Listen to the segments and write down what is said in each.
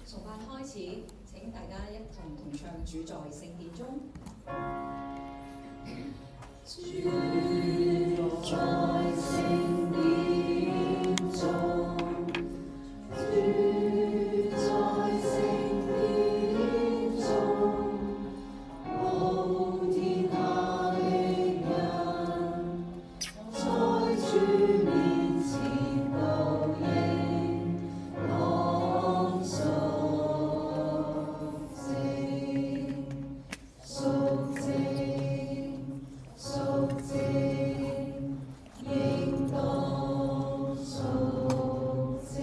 崇拜開始，請大家一同唱主在聖殿中。主在聖殿中，主在聖殿中，無天下的人，在主面前報應，當贖淨，贖淨，贖淨，應當贖淨。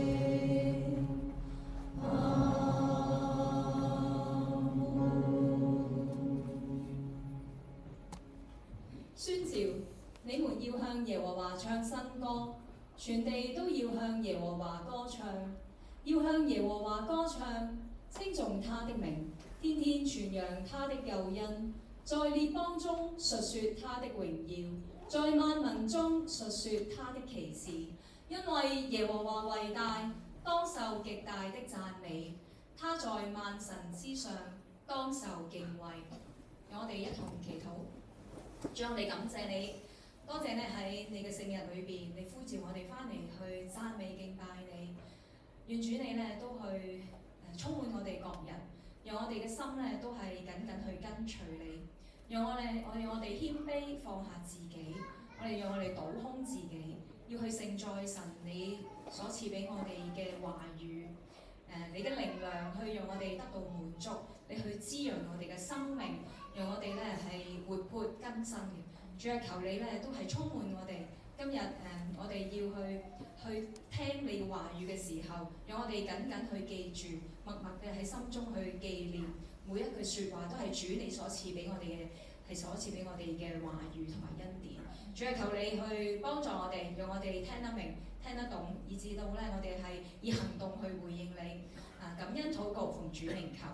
宣召你們要向耶和華唱新歌，全地都要向耶和華歌唱，要向耶和華歌唱，稱頌他的名，天天傳揚他的救恩，在列邦中述說他的榮耀，在萬民中述說他的奇事，因為耶和華為大，當受極大的讚美，他在萬神之上，當受敬畏。讓我哋一同祈禱。主，我哋感謝你，多謝你喺你嘅聖日裏邊，你呼召我哋翻嚟去讚美敬拜你。願主你咧都去充滿我哋各人，讓我哋嘅心咧都係緊緊去跟隨你。讓我哋謙卑放下自己，讓我哋倒空自己，要去承載神你所賜俾我哋嘅話語。你嘅靈糧去讓我哋得到滿足，你去滋養我哋嘅生命，讓我哋咧係活潑更新嘅。主啊，求你咧都係充滿我哋。今日我哋要去聽你嘅話語嘅時候，讓我哋緊緊去記住，默默嘅喺心中去紀念每一句説話，都係主你所賜俾我哋嘅，係所賜俾我哋嘅話語同埋恩典。主啊，求你去幫助我哋，讓我哋聽得明、聽得懂，以至到咧我哋係以行動去回應你。感恩禱告，奉主名求。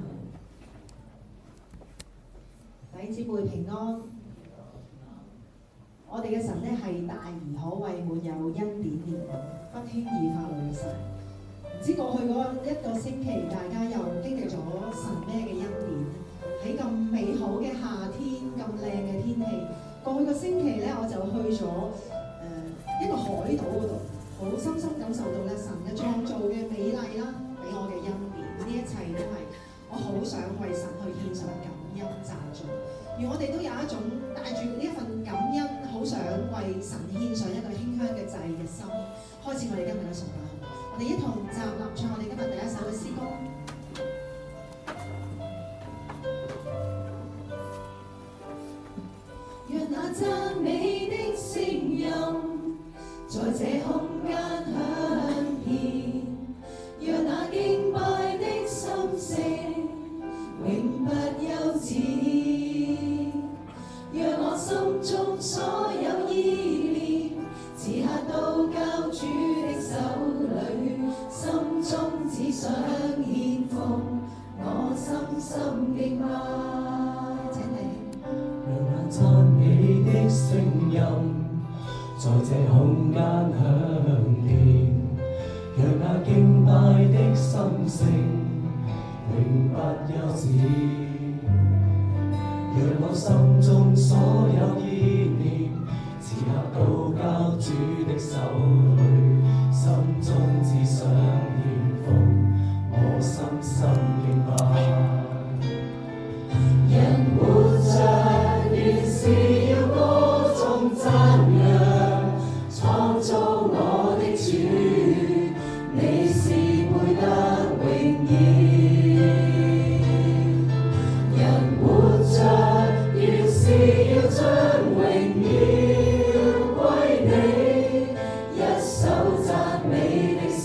弟兄姊妹平安。我哋嘅神咧係大而可畏，滿有恩典憐憫，不輕易發怒嘅神。唔知過去嗰一個星期，大家又經歷咗神咩嘅恩典？喺咁美好嘅夏天，咁靚嘅天氣，過去個星期咧，我就去咗一個海島嗰度，好深深感受到咧神嘅創造嘅美麗啦，俾我嘅恩典。呢一切都係我好想為神去獻上感恩讚頌。而我哋都有一種帶住呢一份感恩，好想為神獻上一個馨香嘅祭嘅心，開始我哋今日嘅崇拜。我哋一同站立唱我哋今日第一首嘅詩歌。 讓那讚美的聲音在這空間響遍，讓那敬拜的心聲永不休止。讓我心中所有意念，此刻都交主的手裏，心中只想獻奉，我深深敬拜。請你讓那讚美的聲音在這空間響遍，讓那敬拜的心聲永不休止。讓我心中所有意念，此刻都交主的手裏，心中只想獻奉，我深深敬拜。 人活着原是要歌頌讚揚，創造我的主，你是配得榮耀。人活着原是要將榮耀歸你，一首讚美的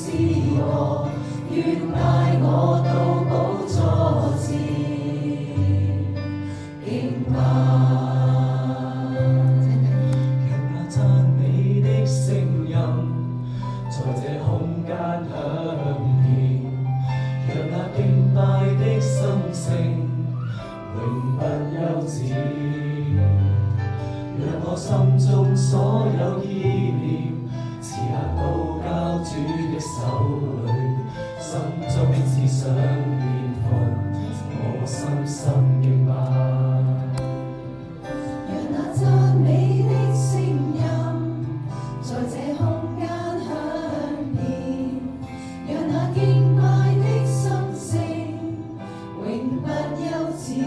中只想獻奉，我深深敬拜。 讓那讚美的聲音在這空間響遍，讓那敬拜的心聲永不休止，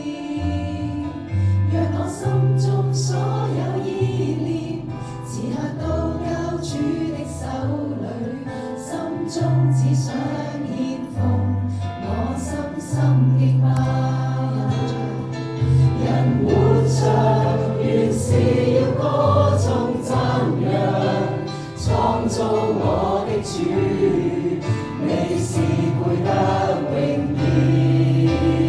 讓我心中所有意念此刻都交主的手裏，心中只想獻奉，我深深敬拜。人活着原是要歌頌讚揚，創造我的主，你是配得榮耀。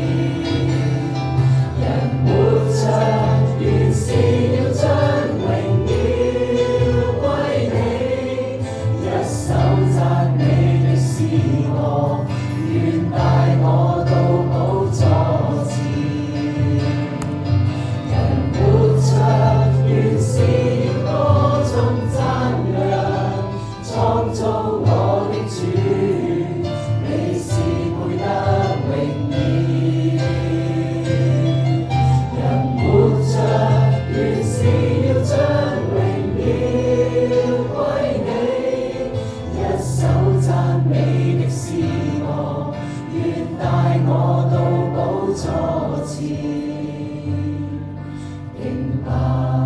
人活着原是要將榮耀歸你，一首讚美的詩歌，願帶我到寶座前。人活着原是要歌頌讚揚，創造我的主，你是配得榮耀。人活着原是要將榮耀歸你，一首讚美的詩歌，願帶我到寶座前敬拜。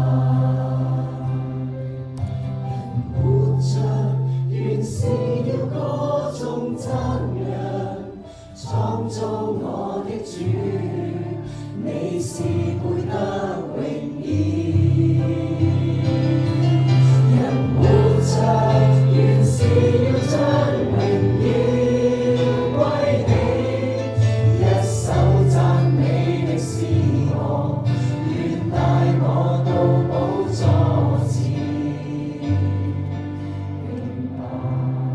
人活着原是要歌頌讚揚，創造我的主，你是配得榮耀。人活着原是要將榮耀歸你，一首讚美的詩歌，願帶我到寶座前敬拜。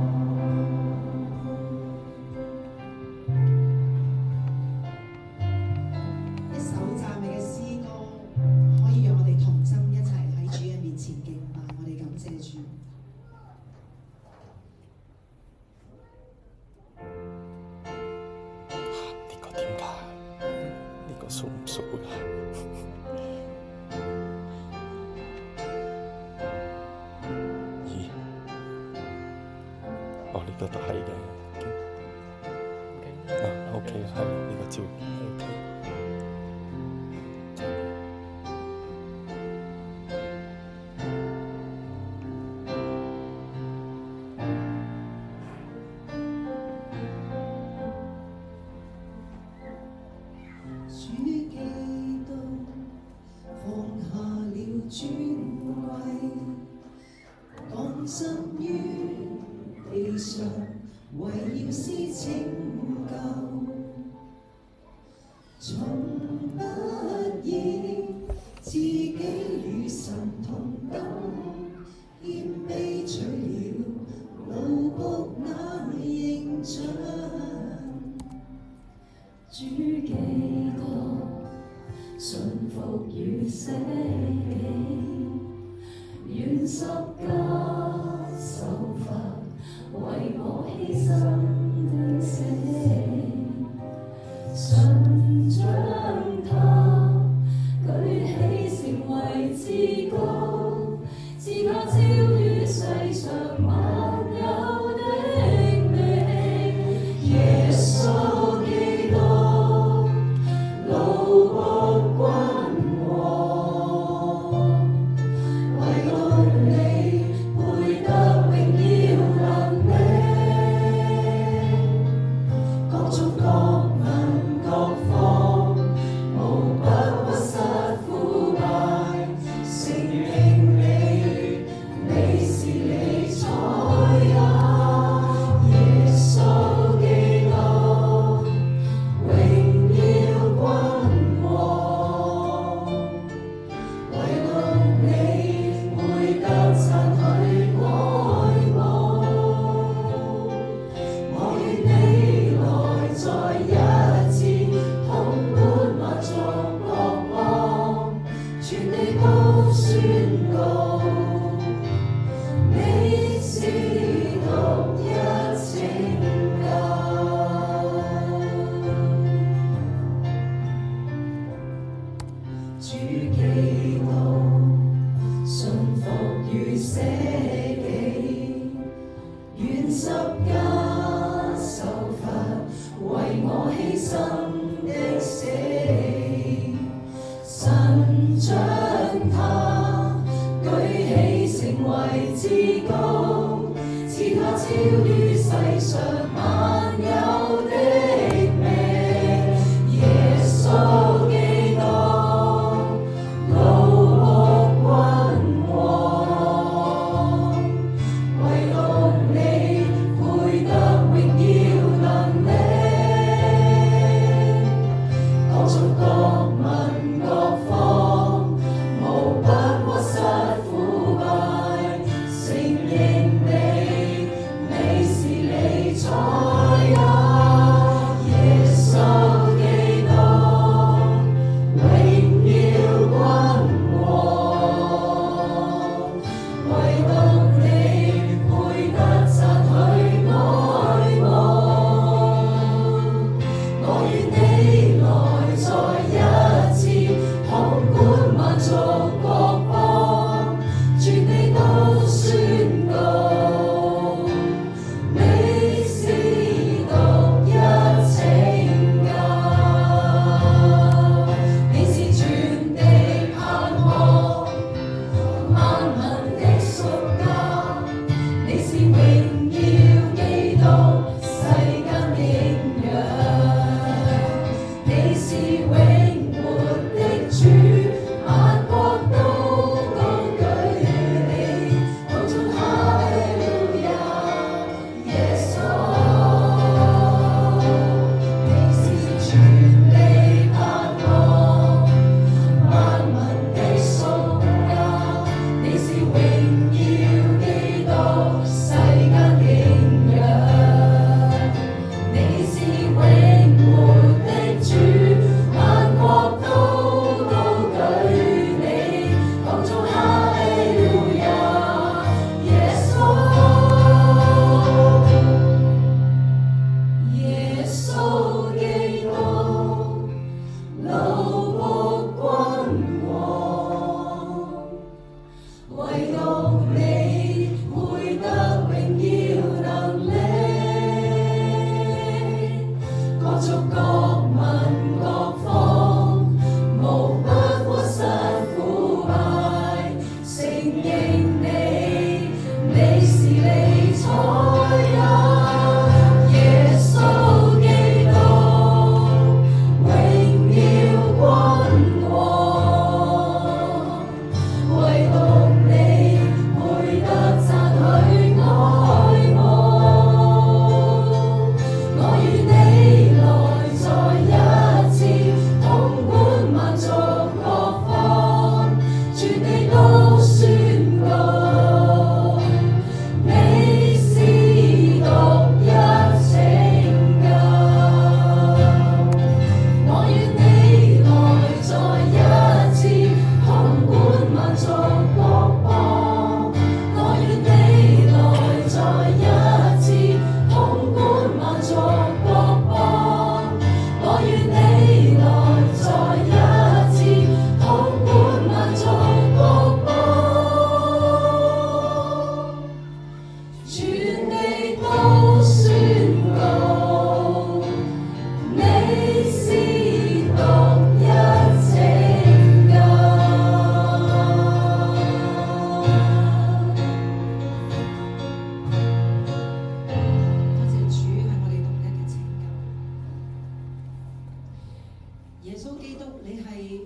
一首讚美嘅詩歌，可以讓我哋同心一齊喺主嘅面前敬拜，我哋感謝主。 呢個點解？呢個數唔數㗎？咦？哦，呢個都係嘅。OK，係呢個照片 OK。 主基督放下了尊貴，降生於地上，為要施拯救，從不以自己與神同等，謙卑取了奴僕那形象。主基督順服與捨己，願十架受罰，為我犧牲的死，神將他舉起成為至高，賜他超於世上萬有的名，耶穌基督。奴僕君王，為愛你配得榮耀能力。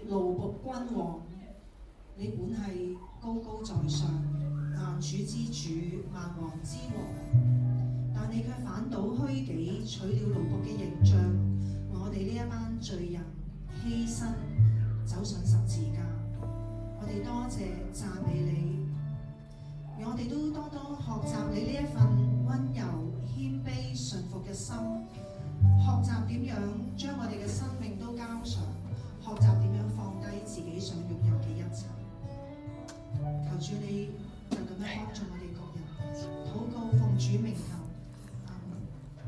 奴僕君王，你本係高高在上，萬主之主，萬王之王，但你卻反倒虛己，取了奴僕嘅形象，為我哋呢一班罪人犧牲，走上十字架。我哋多謝讚美你，讓我哋都多多學習你呢一份溫柔謙卑順服嘅心，學習點樣將我哋嘅生命都交上，學習點樣放低自己想擁有嘅一切。求主你就咁樣幫助我哋各人，禱告奉主名求，阿門。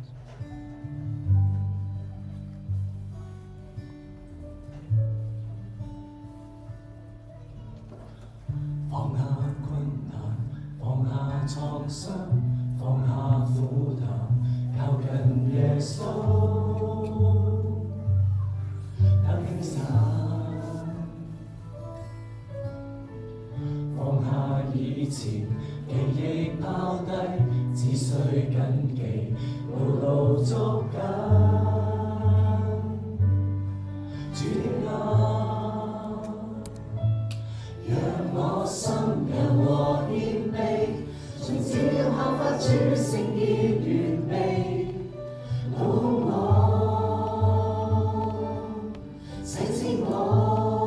放下困難，放下創傷，放下苦擔，靠近耶穌，得輕省。放下以前記憶拋低，只需緊記牢牢捉緊主的愛，讓我心柔和謙卑，從此要效法主聖潔完美，老我洗淨我。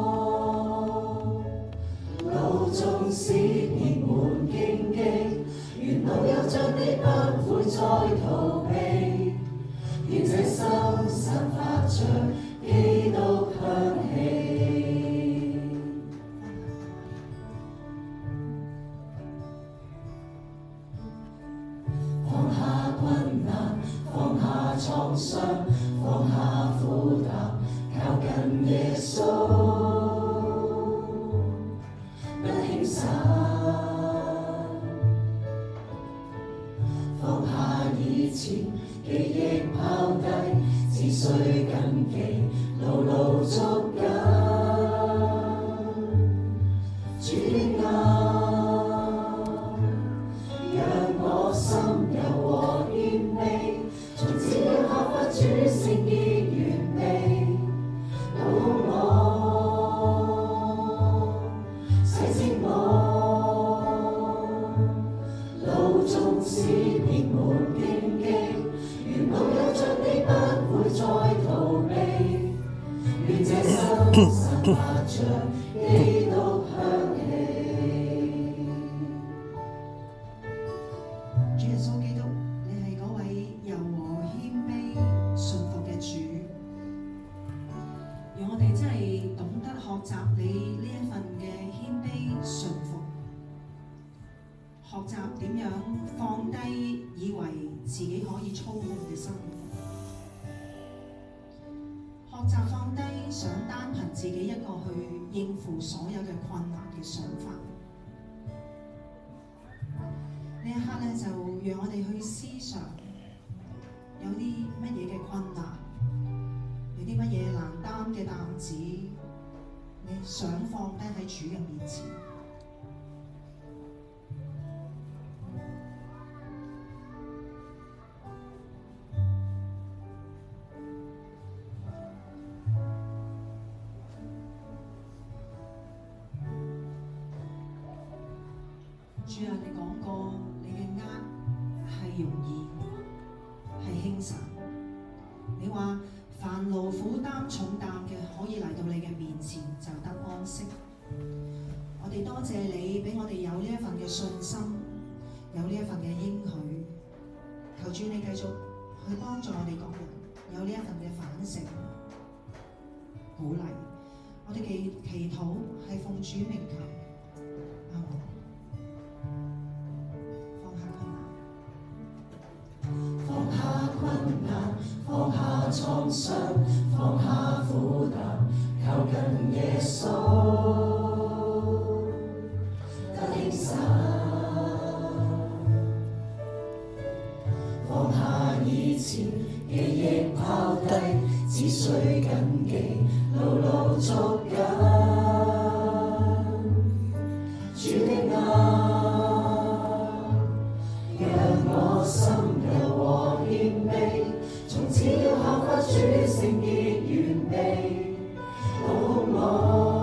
縱使年滿荊棘，沿路有着你不會再逃避，願這心散發着基督香氣。放下困難，放下創傷，放下苦擔，靠近耶穌。放下以前記憶拋低，只需緊記牢牢捉緊主的愛，讓我心柔和謙卑，從此要效法主聖潔完美，老我縱使遍滿荊棘，沿路有着你不會再逃避，願這心散發着基督香氣。 主耶穌基督，你係嗰位柔和謙卑順服嘅主，讓我哋真係懂得學習你呢一份嘅謙卑順服。學習點樣放低以為自己可以操控嘅生活，學習放低想單憑自己一個去應付所有嘅困難嘅想法。呢一刻咧，就讓我哋去思想有啲乜嘢嘅困難，有啲乜嘢難擔嘅擔子，你想放低喺主嘅面前。主啊，你講過你嘅軛係容易，係輕省。你話凡勞苦擔重擔嘅，可以嚟到你嘅面前就得安息。我哋多謝你俾我哋有呢一份嘅信心，有呢一份嘅應許。求主你繼續去幫助我哋各人有呢一份嘅反省、鼓勵。我哋嘅祈禱係奉主名求，阿門。 放下困難，放下創傷，放下苦擔，靠近耶穌，得輕省。放下以前記憶拋低，只需緊記牢牢捉緊主的愛。讓我心柔和謙卑，從此要效法主聖潔完美，老我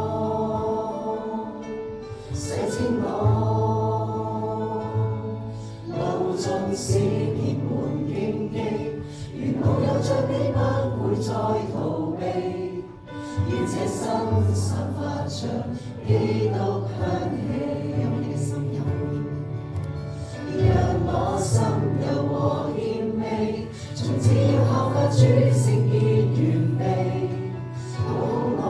再逃避，願這心散發着基督香氣， 讓我哋嘅心有讓我心柔和謙卑，從此要效法主聖潔完備，好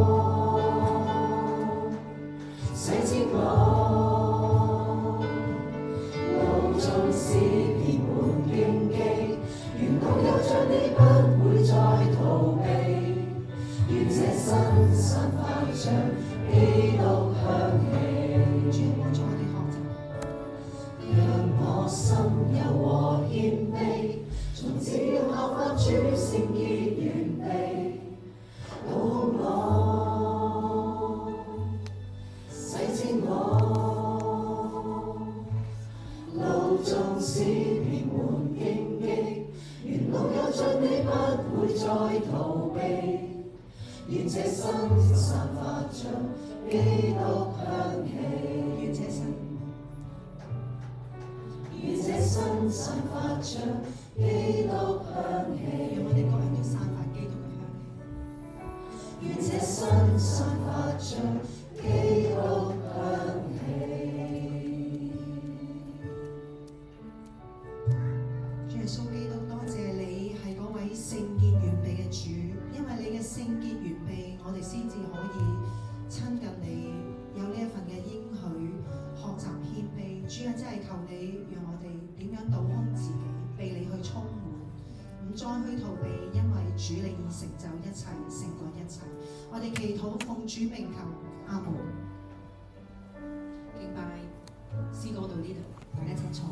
我洗淨我，路縱使遍滿荊棘，沿路有着你不會再逃避，願這身散發着基督香氣。 主幫助我哋學習。 讓我心柔和謙卑，從此要效法主聖潔完備，好我洗淨我，路縱使遍滿荊棘，沿路有着你不會再逃避，願這身散發着基督香氣，願這身散發着基督香氣， 讓我哋個人都散發基督嘅香氣。 願這身散發着基督香氣。 主耶穌基督，多謝你係嗰位聖潔完備嘅主，因為你嘅聖潔完備，我哋先至可以親近你，有呢一份嘅應許，學習謙卑。主啊，真係求你讓我哋點樣倒空自己，被你去充滿，唔再去逃避，因為主你已成就一切，勝過一切。我哋祈禱奉主名求，阿門。敬拜詩歌到呢度，大家請坐。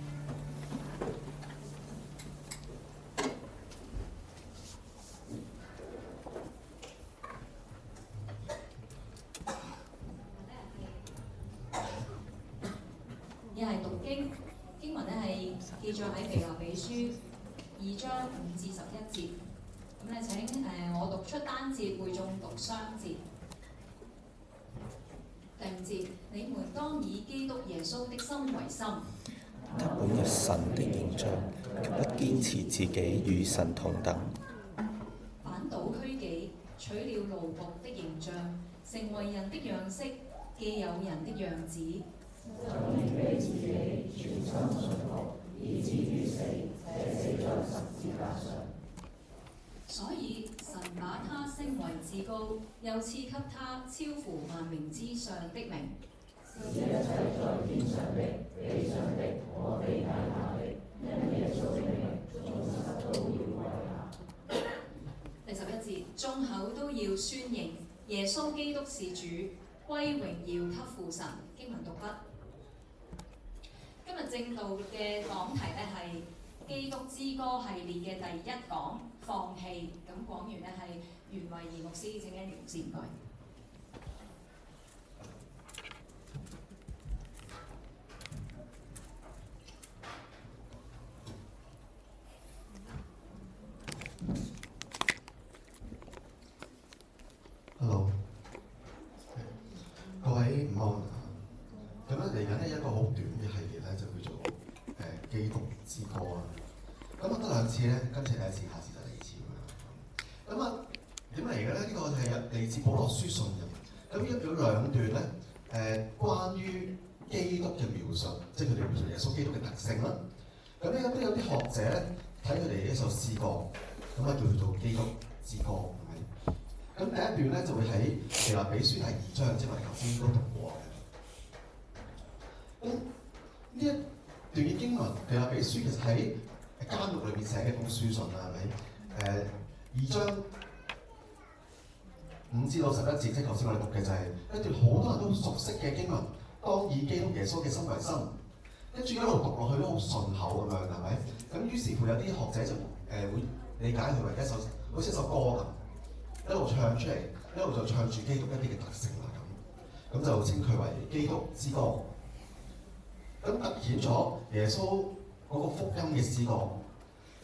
一係讀經文咧係記載喺腓立比書2章5至11節。咁咧請我讀出單節，會眾讀雙節。第5節，你們當以基督耶穌的心為心。 他本有神的形象，卻不堅持自己與神同等， 反倒虛己，取了奴僕的形象，成為人的樣式，既有人的樣子。所以神把他升為至高，又賜給他超乎萬名之上的名。第11節，眾口都要宣認耶穌基督是主，歸榮耀給父神。經文讀畢。今日正道嘅講題咧係基督之歌系列嘅第1講放棄。咁講員咧係袁慧儀牧師，請袁牧師唔該。 Hello， 各位午安。咁咧嚟緊呢一個好短嘅系列咧，就叫做基督之歌啦。咁啊得2次咧，今次第1次，下次就第2次咁樣。咁啊點嚟嘅咧？呢個係嚟自保羅書信嘅。咁有2段咧，關於基督嘅描述，即係佢哋描述耶穌基督嘅特性啦。咁咧都有啲學者咧睇佢哋一首詩歌，咁啊叫做基督之歌，係咪？咁第1段咧就會喺腓立比書第2章，即係我哋頭先都讀過嘅。咁呢一段嘅經文，腓立比書其實喺監獄裏面寫嘅一封書信啦，係咪？2章5至到11節，即係頭先我哋讀嘅就係一段好多人都熟悉嘅經文。當以基督耶穌嘅心為心，跟住一路讀落去都好順口咁樣，係咪？咁於是乎有啲學者就會理解佢為一首好似一首歌咁，一路唱出嚟，一路就唱住基督一啲嘅特性啦咁，咁就稱佢為基督之歌。咁突顯咗耶穌嗰個福音嘅詩歌，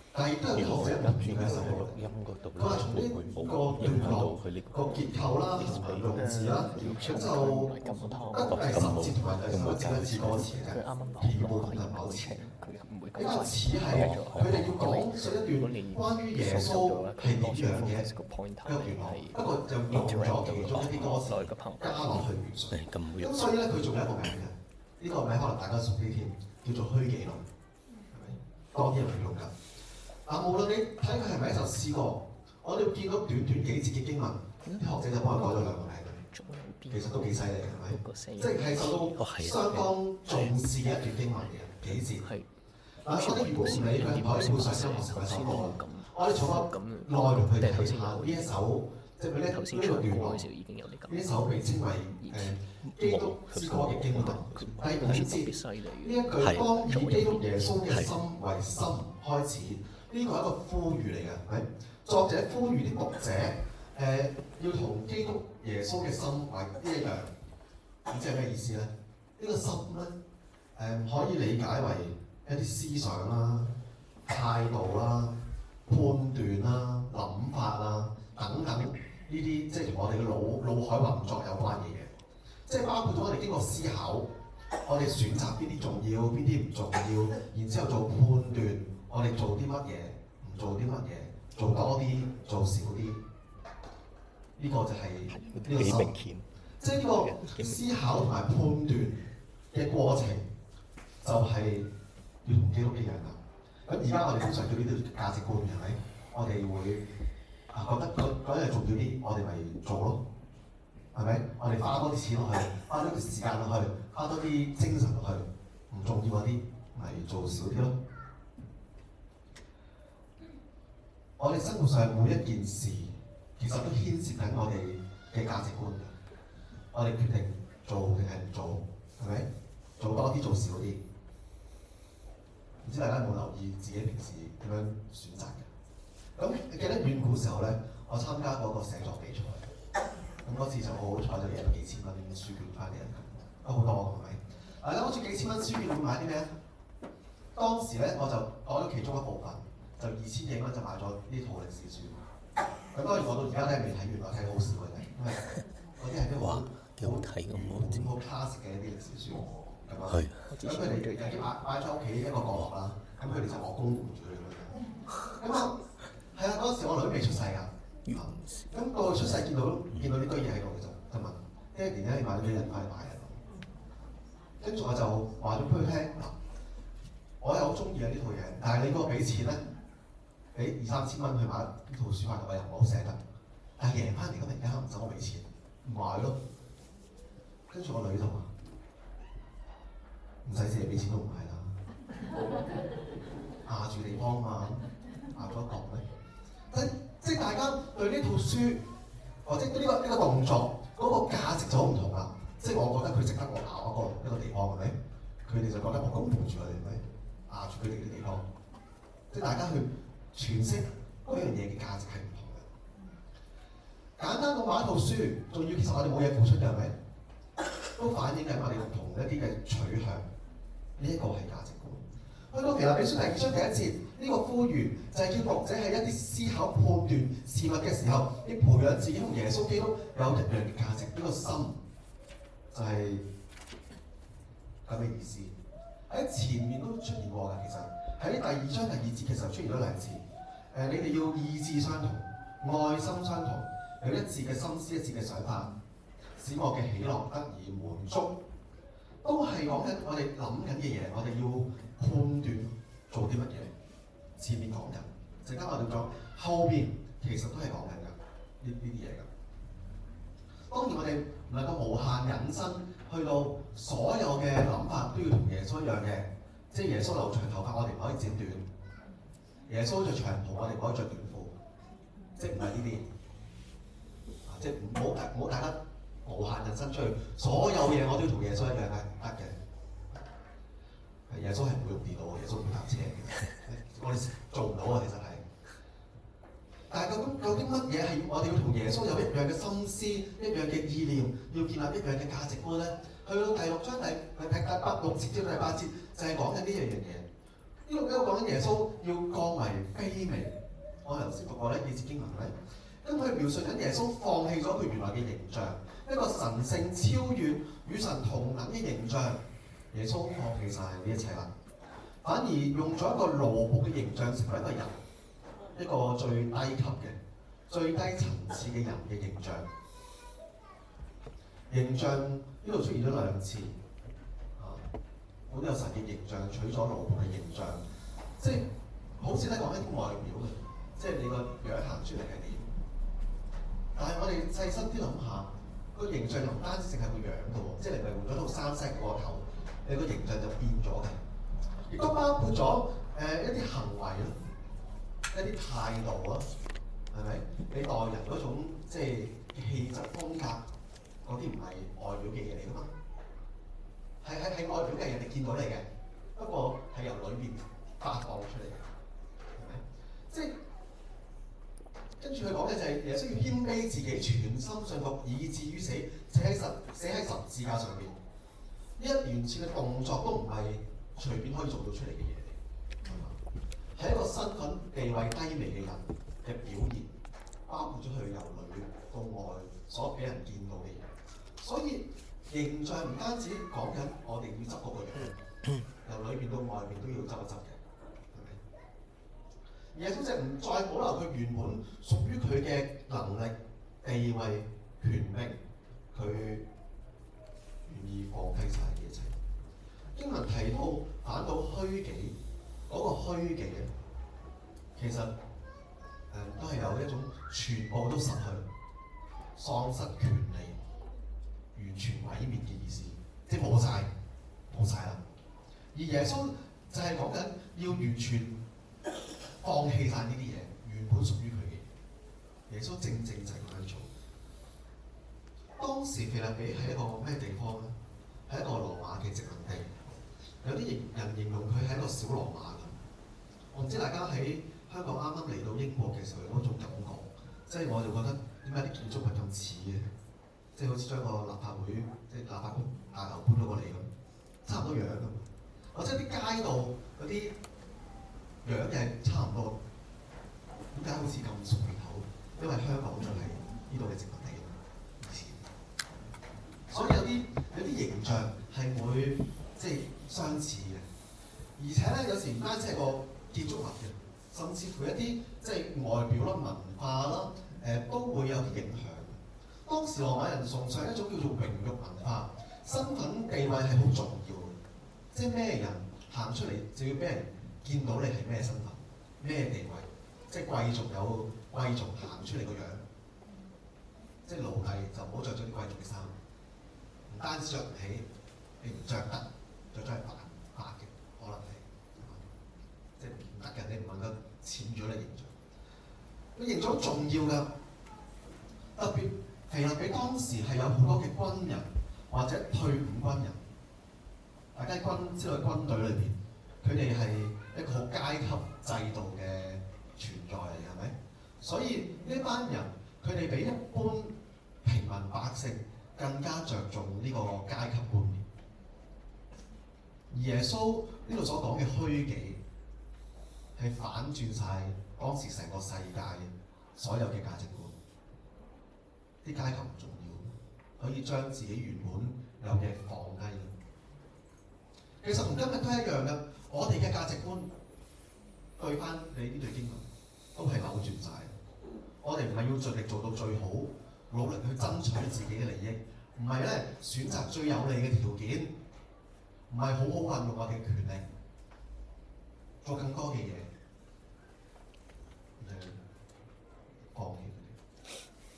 但係亦都有啲學者唔同意佢一首歌。佢話從呢個段落個結構啦，同埋用字啦，咁就得第10節同埋第11節一次歌詞嘅啫，其餘部分係冇詞。比較似係佢哋要講述一段關於耶穌係點樣嘅一個段落，不過就用咗其中一啲歌詞加落去元素。咁所以咧，佢仲有一個名嘅，呢個名可能大家熟啲添，叫做虛記錄，係咪？當啲人記錄㗎。嗱，無論你睇佢係咪一首詩歌，我哋會見到短短幾節嘅經文，啲學者就幫佢改咗2個名，其實都幾犀利嘅，係咪？即係受到相當重視嘅一段經文嘅幾節。嗱，我哋如果唔理佢係咪會上音樂成為一首歌，我哋從個內容去睇下呢一首，即係呢個段落，呢一首被稱為基督之歌嘅經文。第5節呢一句當以基督耶穌嘅心為心開始，呢個係一個呼籲嚟嘅，係咪？作者呼籲啲讀者要同基督耶穌嘅心為一樣，咁即係咩意思咧？呢個心咧可以理解為一啲思想啦、態度啦、判斷啦、諗法啦等等呢啲，即係同我哋嘅腦海運作有關嘅嘢，即係包括咗我哋經過思考，我哋選擇邊啲重要，邊啲唔重要，然之後做判斷，我哋做啲乜嘢，唔做啲乜嘢，做多啲，做少啲，呢個就係呢個心，即係呢個思考同埋判斷嘅過程，就係要同基督一樣啦。咁而家我哋通常叫呢啲價值觀，係咪？我哋會覺得嗰樣重要啲，我哋咪做咯，係咪？我哋花多啲錢落去，花多啲時間落去，花多啲精神落去，唔重要嗰啲咪做少啲咯。我哋生活上每一件事，其實都牽涉緊我哋嘅價值觀。我哋決定做定係唔做，係咪？做多啲，做少啲。唔知大家有冇留意自己平時點樣選擇嘅？咁記得遠古時候咧，我參加過個寫作比賽，咁嗰次就好好彩，就贏咗幾千蚊書券翻嚟，都好多係咪？大家好似幾千蚊書券會買啲咩啊？當時咧我就攞咗其中一部分，就2000幾蚊就買咗呢套歷史書。咁當然我到而家咧未睇完，我睇好少嘅啫，因為嗰啲係啲好睇咁好 class 嘅一啲歷史書咁啊。咁佢哋有啲擺咗屋企一個角落啦，咁佢哋就我公顧住佢咁樣。咁啊，係啊，嗰時我女未出世㗎。咁到佢出世見到呢堆嘢喺度，就問爹哋咧，你買咗幾人翻嚟買啊？跟住我就話咗俾佢聽嗱，我係好中意啊呢套嘢，但係你嗰個俾錢咧，俾2、3千蚊去買呢套書翻嚟，我又唔係好捨得。但係贏翻嚟咁，而家唔使我俾錢，唔買咯。跟住我女就話：唔使借俾錢都唔買啦，壓住地方嘛，壓咗一角咧。即係大家對呢套書或者呢個動作嗰個價值就好唔同啦。即係我覺得佢值得我咬一個地方，係咪？佢哋就覺得我公佈住佢哋，係咪？壓住佢哋嘅地方。即係大家去詮釋嗰樣嘢嘅價值係唔同嘅。簡單咁買一套書，仲要其實我哋冇嘢付出嘅，係咪？都反映緊我哋唔同一啲嘅取向。呢一個係價值觀。去到腓立比書第2章第1節，呢個呼籲就係叫讀者喺一啲思考判斷事物嘅時候，要培養自己同耶穌基督有一樣嘅價值。呢個心就係咁嘅意思。喺前面都出現過㗎，其實喺第2章第2節其實出現咗2次。你哋要意志相同，愛心相同，有一致嘅心思，一致嘅想法，使我嘅喜樂得以滿足。都係講緊我哋諗緊嘅嘢，我哋要判斷做啲乜嘢。前面講緊，陣間我哋講後邊，其實都係講緊㗎呢啲嘢㗎。當然我哋唔能夠無限引申，去到所有嘅諗法都要同耶穌一樣嘅，即係耶穌留長頭髮，我哋唔可以剪短；耶穌着長袍，我哋唔可以着短褲，即係唔係呢啲。即係唔好大家無限引申出去，所有嘢我都要同耶穌一樣係唔得嘅。耶穌係唔會用電腦，耶穌唔會搭車嘅，我哋做唔到啊！其實係。但係究竟乜嘢係我哋要同耶穌有一樣嘅心思、一樣嘅意念，要建立一樣嘅價值觀咧？去到第6章第6節至到第8節，就係講緊呢樣嘢。呢個講緊耶穌要降為卑微。我頭先讀過呢幾節經文咧，咁佢描述緊耶穌放棄咗佢原來嘅形象，一個神聖超越與神同等嘅形象。耶穌放棄晒呢一切啦，反而用咗一個奴僕嘅形象，成為一個人，一個最低級嘅、最低層次嘅人嘅形象。形象呢度出現咗兩次，好有神嘅形象取咗奴僕嘅形象，即係好似咧講緊外表嘅，即係你個樣行出嚟係點。但係我哋細心啲諗下，個形象又唔單止淨係個樣嘅喎，即係你咪換咗套衫 set 個頭，你個形象就變咗嘅。亦都包括咗一啲行為咯，一啲態度啊，係咪？你待人嗰種即係氣質風格，嗰啲唔係外表嘅嘢嚟㗎嘛，係外表嘅人哋見到你嘅，不過係由裏邊發放出嚟嘅，係咪？即係跟住佢講嘅就係耶穌要謙卑自己，全心信服，以至於死，死喺十字架上邊。呢一連串嘅動作都唔係隨便可以做到出嚟嘅嘢嚟，係一個身份地位低微嘅人嘅表現，包括咗佢由裏到外所俾人見到嘅嘢。所以形象唔單止講緊我哋要執嗰個樣，由裏邊到外邊都要執一執嘅，係咪？耶穌就唔再保留佢原本屬於佢嘅能力、地位、權柄，佢願意放低晒嘅一切。經文提到反倒虛己，嗰個虛己咧，其實都係有一種全部都失去、喪失權利、完全毀滅嘅意思，即係冇晒啦。而耶穌就係講緊要完全放棄晒呢啲嘢，原本屬於佢嘅嘢。耶穌正正就係咁樣做。當時腓立比係一個咩地方咧？係一個羅馬嘅殖民地。有啲人形容佢係一個小羅馬咁。我唔知大家喺香港啱啱嚟到英國嘅時候有嗰種感覺，即係我就覺得點解啲建築物咁似嘅？即係好似將個立法會即係立法局大樓搬咗過嚟咁，差唔多樣咁。或者啲街道嗰啲樣又係差唔多。點解好似咁熟面口？因為香港就係呢度嘅殖民地以前，所以有啲形象係會即係相似嘅。而且咧，有時唔單止係個建築物嘅，甚至乎一啲即係外表啦、文化啦，都會有啲影響。當時羅馬人崇尚一種叫做榮辱文化，身份地位係好重要嘅，即係咩人行出嚟就要俾人見到你係咩身份、咩地位，即係貴族有貴族行出嚟個樣，即係奴隸就唔好着咗啲貴族嘅衫，唔單止着唔起，你唔着得，着咗係白嘅，可能係即係唔得嘅，你唔能夠僭咗你形象。個形象好重要㗎，特別腓立比當時係有好多嘅軍人或者退伍軍人，大家知道喺軍隊裏邊，佢哋係一個好階級制度嘅存在嚟嘅，係咪？所以呢班人佢哋比一般平民百姓更加着重呢個階級觀念。而耶穌呢度所講嘅虛己，係反轉晒當時成個世界所有嘅價值觀。啲階級唔重要，可以將自己原本有嘅放低。其實同今日都一樣嘅，我哋嘅價值觀對翻你呢段經文都係扭轉晒。我哋唔係要盡力做到最好，努力去爭取自己嘅利益，唔係咧選擇最有利嘅條件，唔係好好運用我哋嘅權力，做更多嘅嘢，放棄佢哋。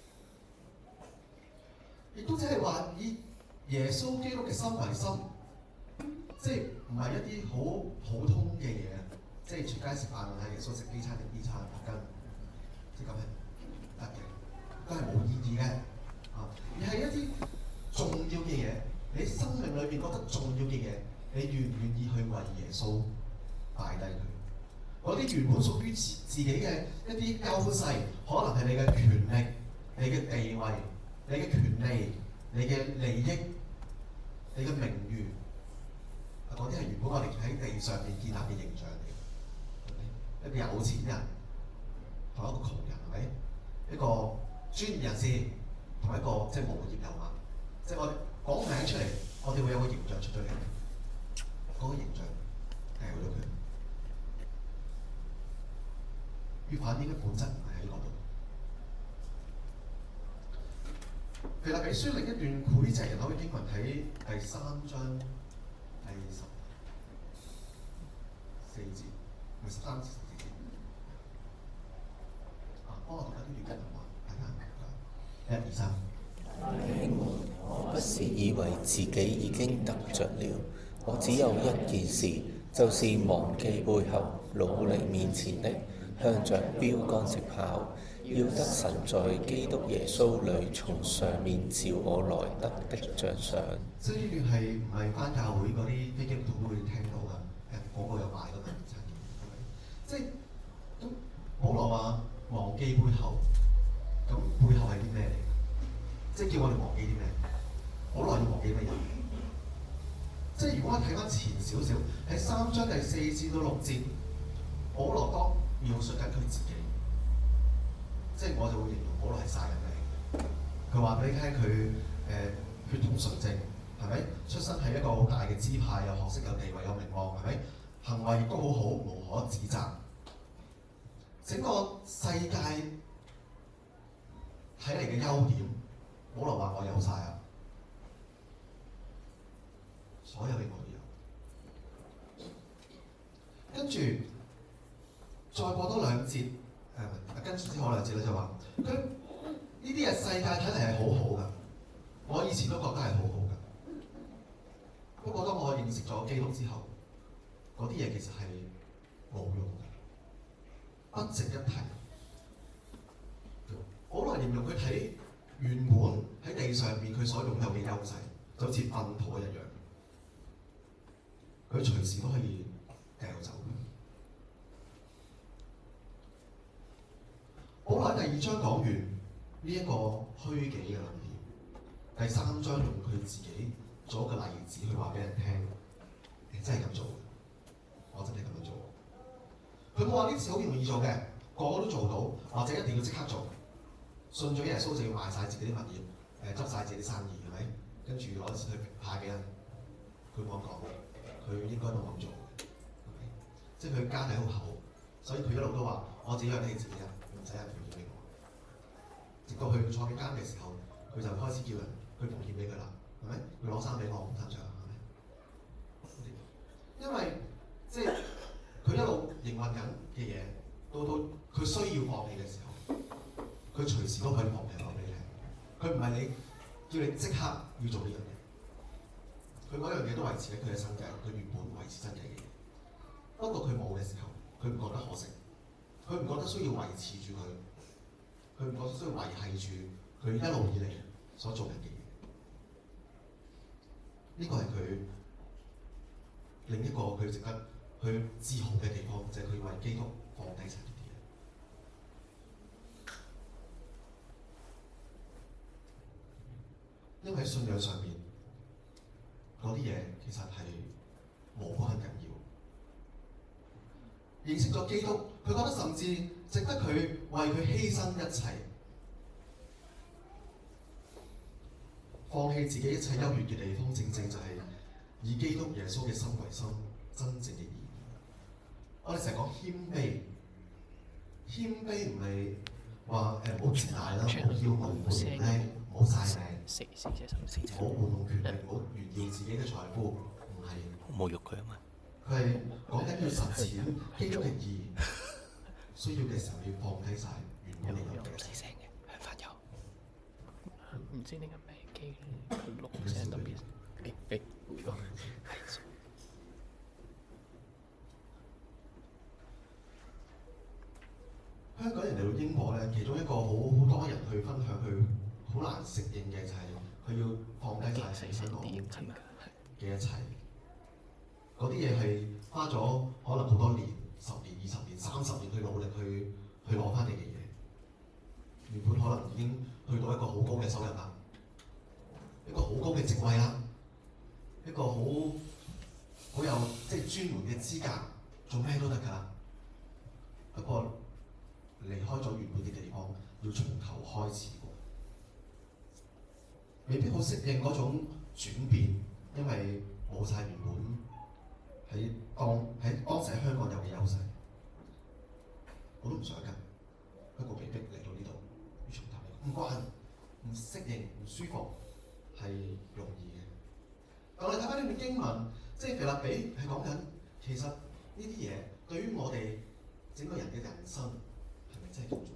亦都即係話以耶穌基督嘅心為心，即係唔係一啲好普通嘅嘢，即係全街食飯係耶穌食呢餐定呢餐跟，即係咁樣得嘅，都係冇意義嘅而係一啲重要嘅嘢，你生命裏邊覺得重要嘅嘢，你願唔願意去為耶穌擺低佢？嗰啲原本屬於自己嘅一啲優勢，可能係你嘅權力、你嘅地位、你嘅權利、你嘅利益、你嘅名譽，嗰啲係原本我哋喺地上面建立嘅形象嚟。 一個有錢人同一個窮人係咪？一個專業人士同一個即係無業遊民，即係我哋講名出嚟，我哋會有個形象出咗嚟，嗰個形象掉咗佢。要反映嘅本質唔係喺嗰度。腓立比書另一段膾炙人口嘅經文喺第3章第14節，唔係13節14節。幫我讀一啲原文話，大家1、2、3。 我不是以為自己已經得着了，我只有一件事，就是忘記背後，努力面前的，向着標竿直跑，要得神在基督耶穌裏從上面召我來得的獎賞。 所以呢段係唔係返教會嗰啲非基督徒都會聽到㗎？廣告有賣㗎嘛？即係咁，保羅話忘記背後，咁背後係啲咩嚟？即係叫我哋忘記啲咩？保羅要忘記乜嘢？即係如果我睇翻前少少，喺3章第4至到6節，保羅當描述緊佢自己，即係我就會形容保羅係曬人嚟。佢話俾你聽，佢血統純正，係咪？出身係一個好大嘅支派，有學識、有地位、有名望，係咪？行為亦都好好，無可指責。整個世界睇嚟嘅優點，保羅話我有晒啊！所有嘅我都有。跟住再過多2節，跟住之後2節咧就話佢呢啲嘢世界睇嚟係好好㗎，我以前都覺得係好好㗎。不過當我認識咗基督之後，嗰啲嘢其實係冇用嘅，不值一提。保羅形容佢睇原本喺地上邊佢所擁有嘅優勢，就好似糞土一樣，佢隨時都可以掉走。保羅喺第2章講完呢一個虛己嘅論點，第3章用佢自己做一個例子去話俾人聽，你真係咁做，我真係咁樣做。佢冇話呢事好容易做嘅，個個都做到，或者一定要即刻做。信咗耶穌就要賣晒自己啲物業，執晒自己啲生意，係咪？跟住攞錢去派俾人，佢冇咁講，佢應該都冇咁做，係咪？即係佢家底好厚，所以佢一路都話：我自己養得起自己人，唔使人奉獻俾我。直到佢坐緊監嘅時候，佢就開始叫人去奉獻俾佢啦，係咪？佢攞衫俾我，唔攤場，係咪？因為即係佢一路營運緊嘅嘢，到佢需要放棄嘅時候。佢隨時都可以放棄我俾你聽，佢唔係你叫你即刻要做呢樣嘢，佢嗰樣嘢都維持緊佢嘅生計，佢原本維持生計嘅嘢。不過佢冇嘅時候，佢唔覺得可惜，佢唔覺得需要維持住佢，佢唔覺得需要維係住佢一路以嚟所做緊嘅嘢。呢個係佢另一個佢值得去自豪嘅地方，就係佢為基督放低晒。因為喺信仰上面嗰啲嘢其實係無關緊要。認識咗基督，佢覺得甚至值得佢為佢犧牲一切，放棄自己一切優越嘅地方，正正就係以基督耶穌嘅心為心，真正嘅意義。我哋成日講謙卑，謙卑唔係話唔好自大啦，唔好驕傲，唔好認叻，唔好曬命。唔好玩弄權力，唔好炫耀自己嘅財富，唔係侮辱佢啊嘛！ 佢係講緊要實踐基督嘅義，需要嘅時候要放低晒原本你有嘅。 細聲嘅，向翻右。 唔知點解咩機佢錄聲特別會咯。 香港人嚟到英國咧，其中一個好多人去分享佢好難適應嘅就係佢要放低晒香港嘅一切，嗰啲嘢係花咗可能好多年、10年、20年、30年去努力去攞翻嚟嘅嘢，原本可能已經去到一個好高嘅收入啦，一個好高嘅職位啦，一個好有即係專門嘅資格，做咩都得㗎啦。 不過離開咗原本嘅地方，要從頭開始過，未必好適應嗰種轉變，因為冇晒原本喺當時喺香港有嘅優勢，我都唔想㗎。不過被逼嚟到呢度，要從頭嚟，唔慣、唔適應、唔舒服係容易嘅。但我哋睇翻呢段經文，即係腓立比係講緊，其實呢啲嘢對於我哋整個人嘅人生係咪真係咁重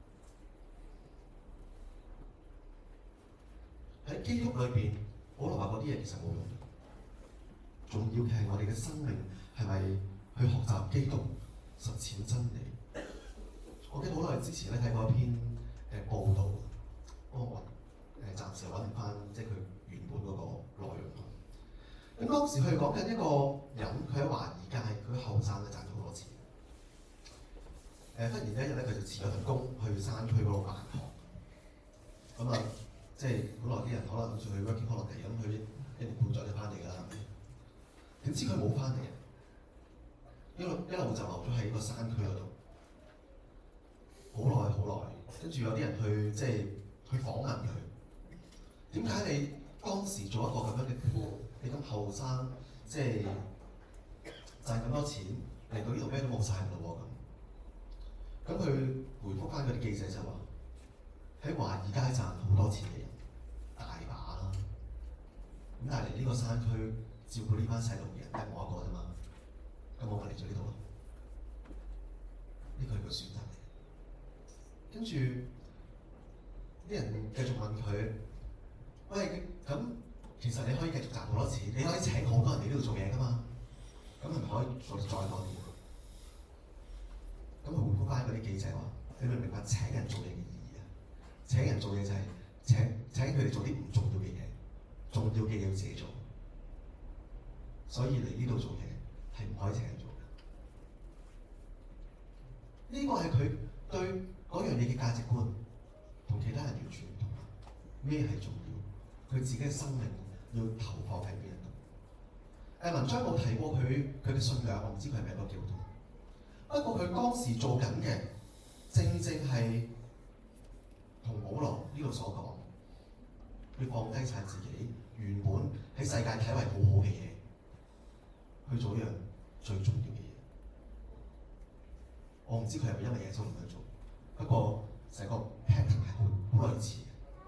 要？喺基督裏邊，保羅話嗰啲嘢其實冇用嘅，重要嘅係我哋嘅生命係咪去學習基督、實踐真理。我記得好耐之前咧睇過一篇報導，我暫時揾唔翻即係佢原本嗰個內容。咁當時佢講緊一個人，佢喺華爾街，佢後生咧賺咗好多錢。忽然一日咧，佢就辭咗份工去山區嗰度辦學。咁啊，即係本來啲人可能諗住去 working holiday，咁佢1年半載就翻嚟㗎啦。點知佢冇翻嚟，一路就留咗喺個山區嗰度。好耐，跟住有啲人去即係去訪問佢，點解你當時做一個咁樣嘅決定？你咁後生，即係賺咁多錢嚟到呢度咩都冇晒咯喎咁。咁佢回覆翻嗰啲記者就話：喺華爾街賺好多錢嘅人大把啦，咁但係嚟呢個山區照顧呢班細路嘅人得我一個啫嘛，咁我咪嚟咗呢度咯。呢個係個選擇。跟住啲人繼續問佢：喂，咁其實你可以繼續賺好多錢，你可以請好多人嚟呢度做嘢㗎嘛？咁係咪可以做得再多啲？咁佢回覆翻嗰啲記者話：你明唔明白請人做嘢嘅意義啊？請人做嘢就係請佢哋做啲唔重要嘅嘢，重要嘅嘢要自己做。所以嚟呢度做嘢係唔可以請人做嘅。呢個係佢對嗰樣嘢嘅價值觀同其他人完全唔同。咩係重要？佢自己嘅生命要投放喺邊一度？文章冇提過佢嘅信仰，我唔知佢係咪一個基督徒。不過佢當時做緊嘅，正正係同保羅呢度所講，要放低晒自己原本喺世界睇為好好嘅嘢，去做一樣最重要嘅嘢。我唔知佢係咪因為耶穌唔去做。不過成個 pattern 係好類似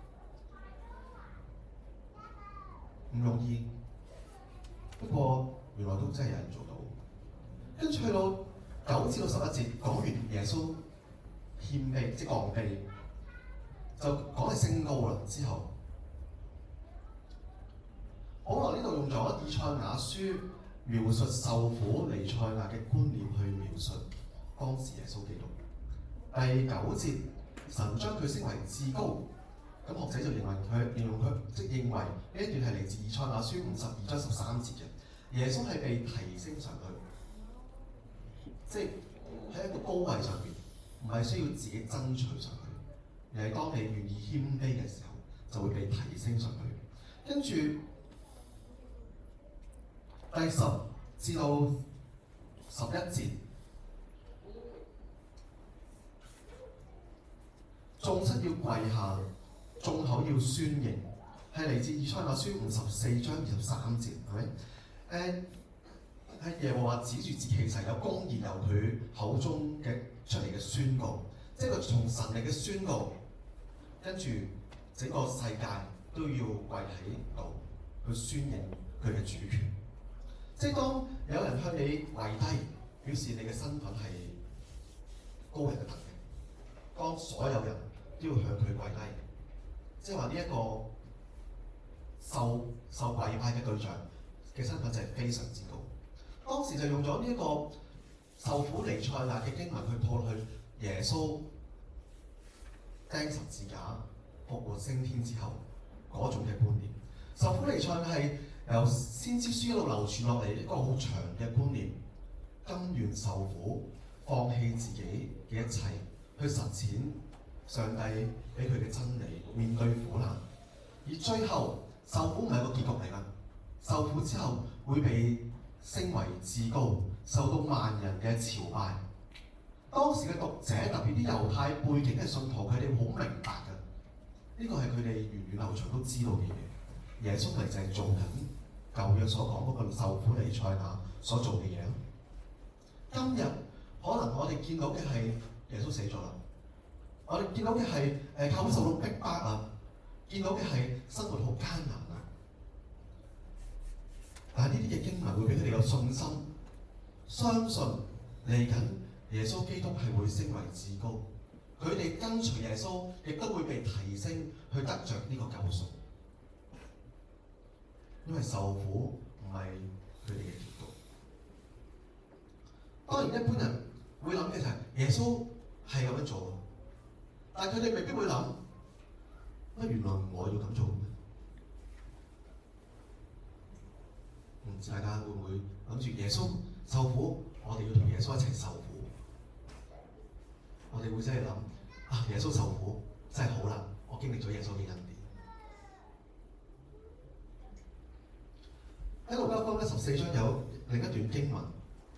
嘅，唔容易。不過原來都真係有人做到。跟住去到9至11節講完耶穌謙卑，即係降卑，就講係升高啦。之後，保羅呢度用咗以賽亞書描述受苦彌賽亞嘅觀念去描述當時耶穌基督。第9節，神將佢升為至高，咁學者就形容佢，即係認為呢一段係嚟自以賽亞書52章13節嘅。耶穌係被提升上去，即係喺一個高位上邊，唔係需要自己爭取上去，而係當你願意謙卑嘅時候，就會被提升上去。跟住第10至到11節。眾膝要跪下，眾口要宣認，係嚟自以賽亞書54章23節，係咪？係耶和華指住自己，其實有公義由佢口中嘅出嚟嘅宣告，即係佢從神嚟嘅宣告，跟住整個世界都要跪喺度去宣認佢嘅主權。即係當有人向你跪低，表示你嘅身份係高人嘅等級。當所有人都要向佢跪低，即係話呢一個受跪拜嘅對象嘅身份就係非常之高。當時就用咗呢一個受苦彌賽亞嘅經文去套去耶穌釘十字架、復活升天之後嗰種嘅觀念。受苦彌賽亞係由先知書一路流傳落嚟一個好長嘅觀念，甘願受苦，放棄自己嘅一切，去實踐上帝俾佢嘅真理，面對苦難。而最後受苦唔係個結局嚟㗎，受苦之後會被升為至高，受到萬人嘅朝拜。 當時嘅讀者，特別啲猶太背景嘅信徒，佢哋好明白嘅。呢個係佢哋源遠流長都知道嘅嘢。耶穌咪就係做緊舊約所講嗰個受苦彌賽亞所做嘅嘢咯。今日可能我哋見到嘅係耶穌死咗啦，我哋見到嘅係教會受到逼迫啊，見到嘅係生活好艱難啊。但係呢啲嘅經文會俾佢哋有信心，相信嚟緊耶穌基督係會升為至高，佢哋跟隨耶穌亦都會被提升去得着呢個救贖，因為受苦唔係佢哋嘅結局。當然一般人會諗嘅就係耶穌係咁樣做，但係佢哋未必會諗，原來我要咁做咩？唔知大家會唔會諗住耶穌受苦，我哋要同耶穌一齊受苦？我哋會真係諗啊，耶穌受苦真係好啦，我經歷咗耶穌嘅恩典。喺路加福音14章有另一段經文，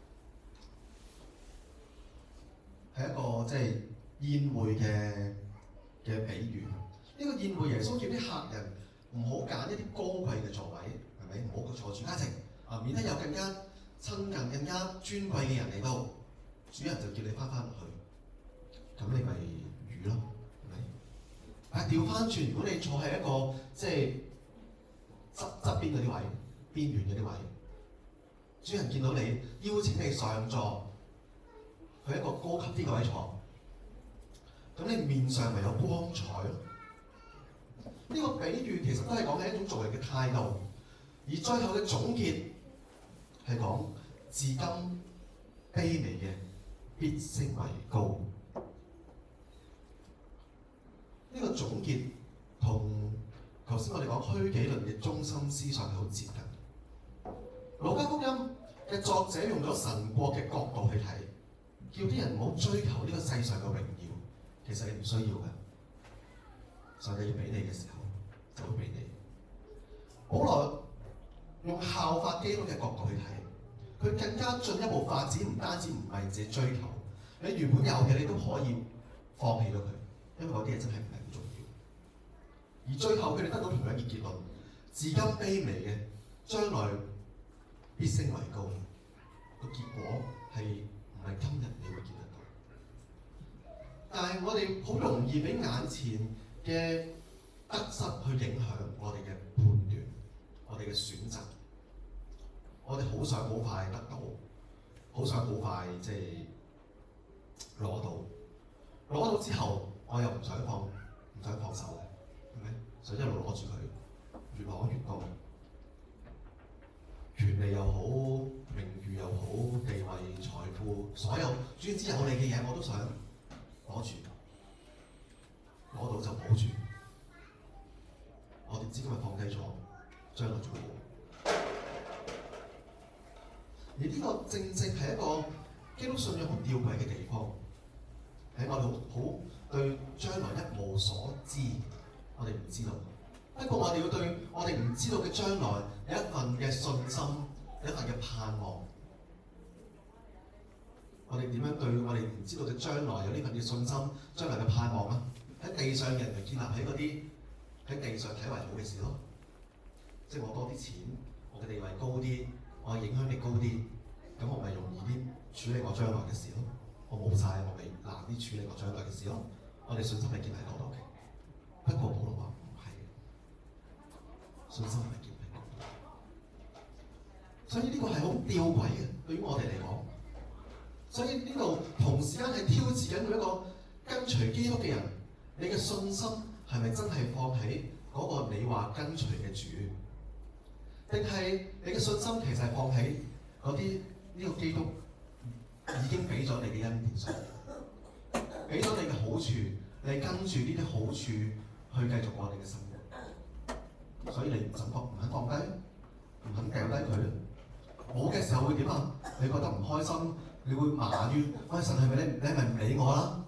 係一個即係宴會嘅比喻。呢個宴會耶穌叫啲客人唔好揀一啲高貴嘅座位，係咪？唔好坐住家席啊，免得有更加親近、更加尊貴嘅人嚟到，主人就叫你翻落去，咁你咪預咯，係咪？但係調翻轉，如果你坐喺一個即係側邊嗰啲位、邊緣嗰啲位，主人見到你邀請你上座，去一個高級啲嘅位坐，咁你面上咪有光彩咯？呢個比喻其實都係講緊一種做人嘅態度，而最後嘅總結係講至今卑微嘅必升為高。呢個總結同頭先我哋講虛己論嘅中心思想係好接近。路加福音嘅作者用咗神國嘅角度去睇，叫啲人唔好追求呢個世上嘅榮耀，其實你唔需要嘅。上帝要俾你嘅時候，就會俾你。保羅用效法基督嘅角度去睇，佢更加進一步發展，唔單止唔係自己追求，你原本有嘅你都可以放棄咗佢，因為嗰啲嘢真係唔係咁重要。而最後佢哋得到同樣嘅結論：至今卑微嘅，將來必升為高。個結果係唔係今日你會見得到？但係我哋好容易俾眼前嘅得失去影響我哋嘅判斷，我哋嘅選擇。我哋好想好快得到，好想好快即係攞到之後，我又唔想放手嘅，係咪？想一路攞住佢，越攞越多。權利又好，名譽又好，地位、財富，所有專之有利嘅嘢，我都想攞住，攞到就保住。我哋知今日放低咗，將來仲好。而呢個正正係一個基督信仰好吊詭嘅地方，喺我哋好對將來一無所知，我哋唔知道。不過我哋要對我哋唔知道嘅將來有一份嘅信心，有一份嘅盼望。我哋點樣對我哋唔知道嘅將來有呢份嘅信心、將來嘅盼望啊？喺地上嘅人就建立喺嗰啲喺地上睇為好嘅事咯，即係我多啲錢，我嘅地位高啲，我嘅影響力高啲，咁我咪容易啲處理我將來嘅事咯。我冇晒，我咪難啲處理我將來嘅事咯。我哋信心係建立喺嗰度嘅。不過保羅話唔係，信心係建立喺嗰度。所以呢個係好吊詭嘅，對於我哋嚟講。所以呢度同時間係挑戰緊每一個跟隨基督嘅人，你嘅信心係咪真係放喺嗰個你話跟隨嘅主，定係你嘅信心其實係放喺嗰啲呢個基督已經俾咗你嘅恩典上，俾咗你嘅好處，你跟住呢啲好處去繼續我哋嘅生活，所以你唔肯放低，唔肯掉低佢。冇嘅時候會點啊？你覺得唔開心，你會埋怨：喂，神係咪你係咪唔理我啦？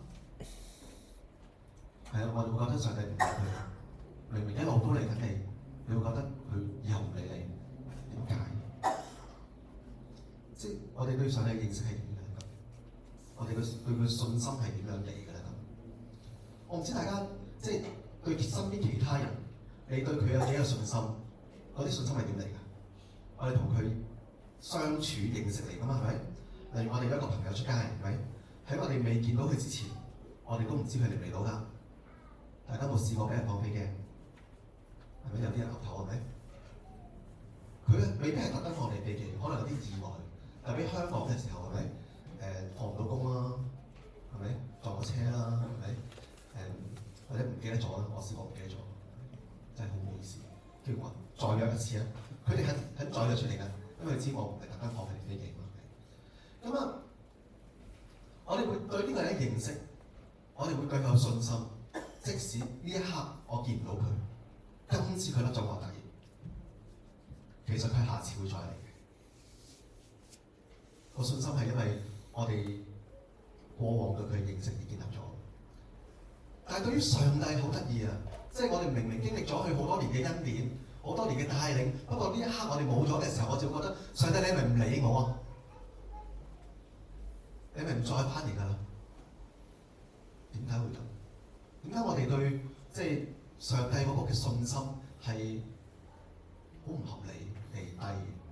係啊，我哋會覺得上帝唔理佢，明明一路都嚟緊你，你會覺得佢以後唔理你，點解？即係我哋對上帝嘅認識係點樣？ 我哋對佢信心係點樣嚟嘅咧？咁我唔知大家即係對身邊其他人，你對佢有幾有信心？嗰啲信心係點嚟㗎？我哋同佢相處認識嚟㗎嘛，係咪？例如我哋有一個朋友出街，係咪？喺我哋未見到佢之前，我哋都唔知佢嚟唔嚟到㗎。大家有冇試過俾人放飛機？係咪有啲人岌頭係咪？佢未必係特登放你飛機，可能有啲意外。特別香港嘅時候係咪？放唔到工啦，係咪？撞咗車啦，係咪？或者唔記得咗啦，我試過唔記得咗，真係好唔好意思。跟住話再約一次啊！佢哋肯再約出嚟㗎，因為知我唔係特登放佢哋飛機嘛。咁啊，我哋會對呢個人認識，我哋會對佢有信心。即使呢一刻我見唔到佢，今次佢甩咗我底，其實佢下次會再嚟嘅。個信心係因為我哋過往對佢認識而建立咗。但係對於上帝好得意啊！即係我哋明明經歷咗佢好多年嘅恩典，好多年嘅帶領，不過呢一刻我哋冇咗嘅時候，我就覺得上帝你係咪唔理我啊？你係咪唔再翻嚟㗎啦？點解會咁？點解我哋對即係上帝嗰個嘅信心係好唔合理地低？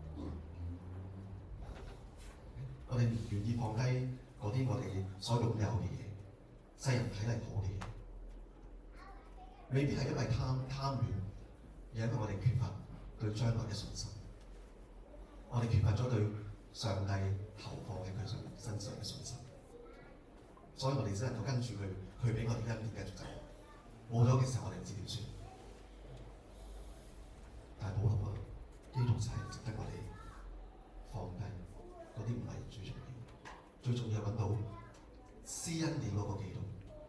我哋唔願意放低嗰啲我哋所擁有嘅嘢，世人睇嚟好嘅嘢，未必係因為貪戀，而係因為我哋缺乏對將來嘅信心。我哋缺乏咗對上帝投放喺佢身上嘅信心，所以我哋只能夠跟住佢俾我哋恩典繼續走。冇咗嘅時候，我哋唔知點算。但係保羅話，基督就係值得我哋放低，嗰啲唔係最重要，最重要係揾到施恩典嗰個基督。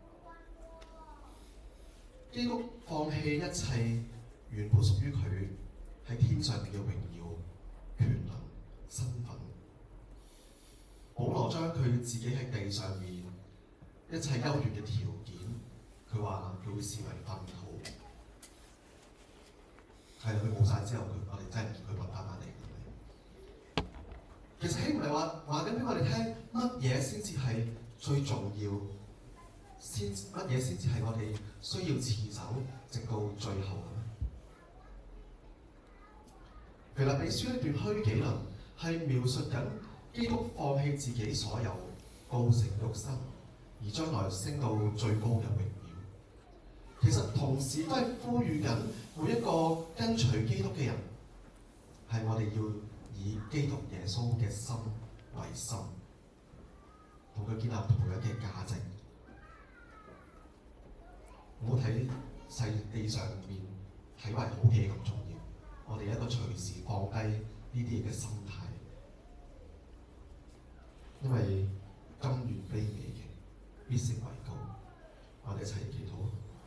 基督放棄一切原本屬於佢喺天上邊嘅榮耀、權能、身份。保羅將佢自己喺地上面一切優越嘅條件，佢話佢會視為糞土。係佢冇晒之後，我哋真係唔見佢揾翻返嚟。其實豈唔係話緊俾我哋聽乜嘢先至係最重要？乜嘢先至係我哋需要持守直到最後嘅？腓立比書一段虛己論係描述緊基督放棄自己所有，道成肉身，而將來升到最高嘅榮耀。其實同時都係呼籲緊每一個跟隨基督嘅人，係我哋要以基督耶穌嘅心為心，同佢建立同樣嘅價值。唔好睇世地上面睇為好嘅嘢咁重要，我哋一個隨時放低呢啲嘢嘅心態，因為甘願卑微嘅必成為高。我哋一齊祈禱。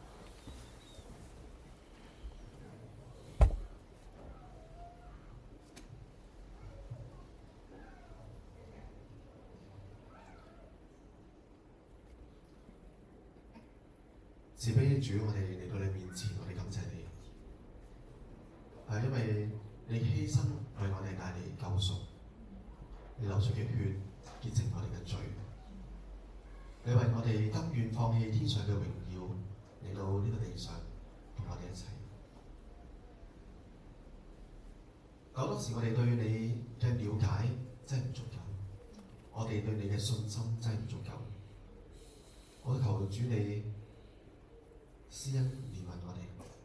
慈悲主，我哋嚟到你面前，我哋感謝你，係因為你犧牲為我哋帶嚟救贖，你流出嘅血潔淨我哋嘅罪，你為我哋甘願放棄天上嘅榮耀嚟到呢個地上同我哋一齊。好多時我哋對你嘅了解真係唔足夠，我哋對你嘅信心真係唔足夠。我求主你施恩憐憫我哋，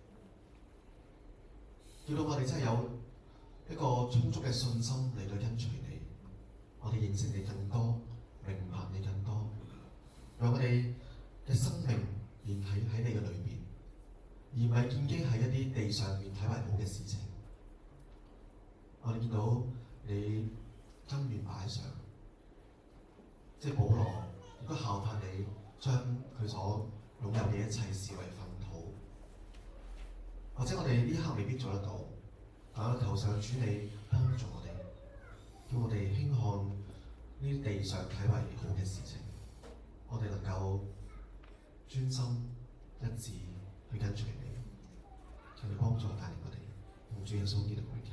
叫到我哋真係有一個充足嘅信心嚟到跟隨你，我哋認識你更多，明白你更多，讓我哋嘅生命連喺你嘅裏邊，而唔係建基喺一啲地上面睇為好嘅事情。我哋見到你甘願擺上，即係保羅亦都效法你，將佢所擁有嘅一切視為糞土，或者我哋呢刻未必做得到，但我求上主你幫助我哋，叫我哋輕看呢啲地上睇為好嘅事情，我哋能夠專心一致去跟隨你，求你幫助帶領我哋，用主耶穌基督去求。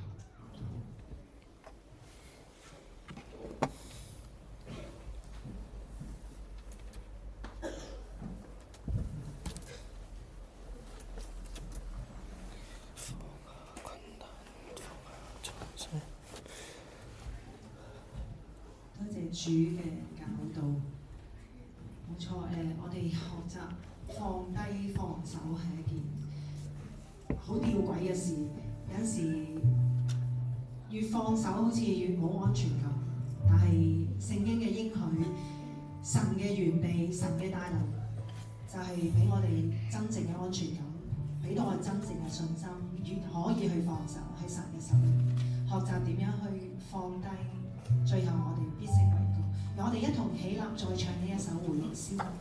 主嘅教導。冇錯，我哋學習放低放手係一件好吊詭嘅事。有陣時越放手好似越冇安全感，但係聖經嘅應許、神嘅完備、神嘅帶領，就係俾我哋真正嘅安全感，俾到我真正嘅信心，越可以去放手喺神嘅手裏，學習點樣去放低，最後我哋必勝為高。讓我哋一同起立，再唱呢一首回應詩歌。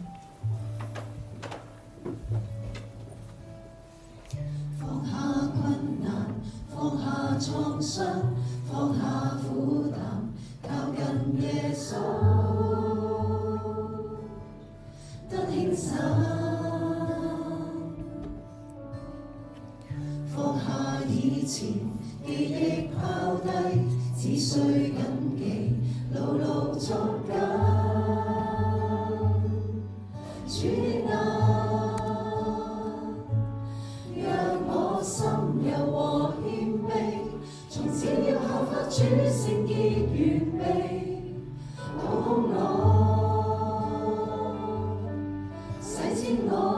放下困難，放下創傷，放下負擔，靠近耶穌，得輕省。放下以前記憶拋低，只需緊記牢牢捉緊主的愛，讓我心柔和謙卑，從此要效法主聖潔完美，倒空我，洗清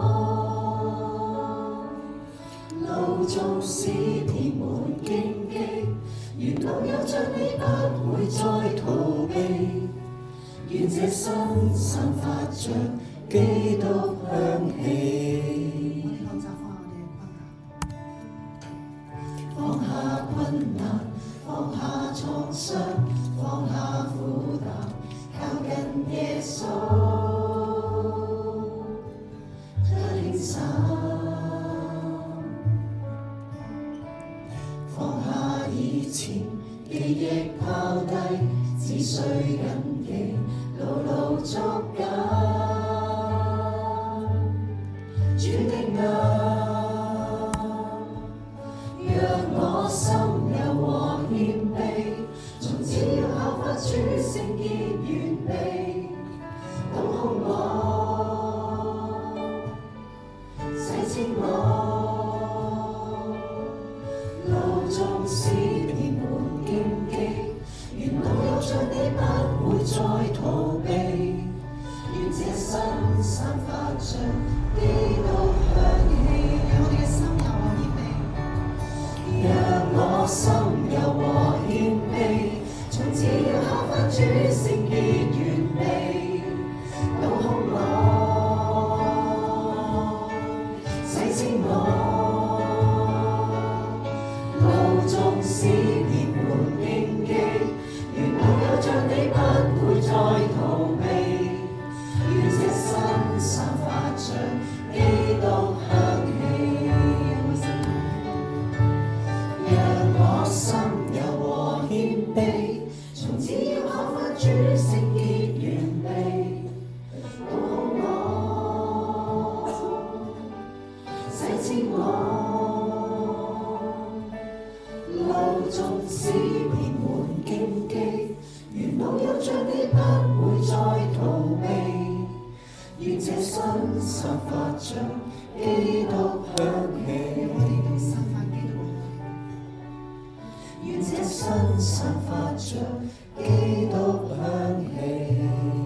我，路縱使遍滿荊棘，沿路有着你不會再逃避，願這生散發着基督香氣。放下困難，放下創傷，放下負擔，靠近耶穌，得輕省。放下以前記憶拋低，只需緊記牢牢捉緊主的愛，讓我心柔和謙卑，從此要效法主聖潔完美，倒空我，洗清我，路縱使遍滿荊棘，沿路有着你不會再逃避，願這生散發着基督香氣。讓我心柔和謙卑，從此要效法主聖潔完美，倒空我，洗清我，路縱使遍滿荊棘，沿路有着你不會再逃避，願這生散發着基督香氣。讓我心柔和謙卑，從此要效法主聖潔完美，倒空我，洗清我，路縱使遍滿荊棘，沿路有着你不會再逃避，願這生散發着基督香氣。願這生散發着基督香氣，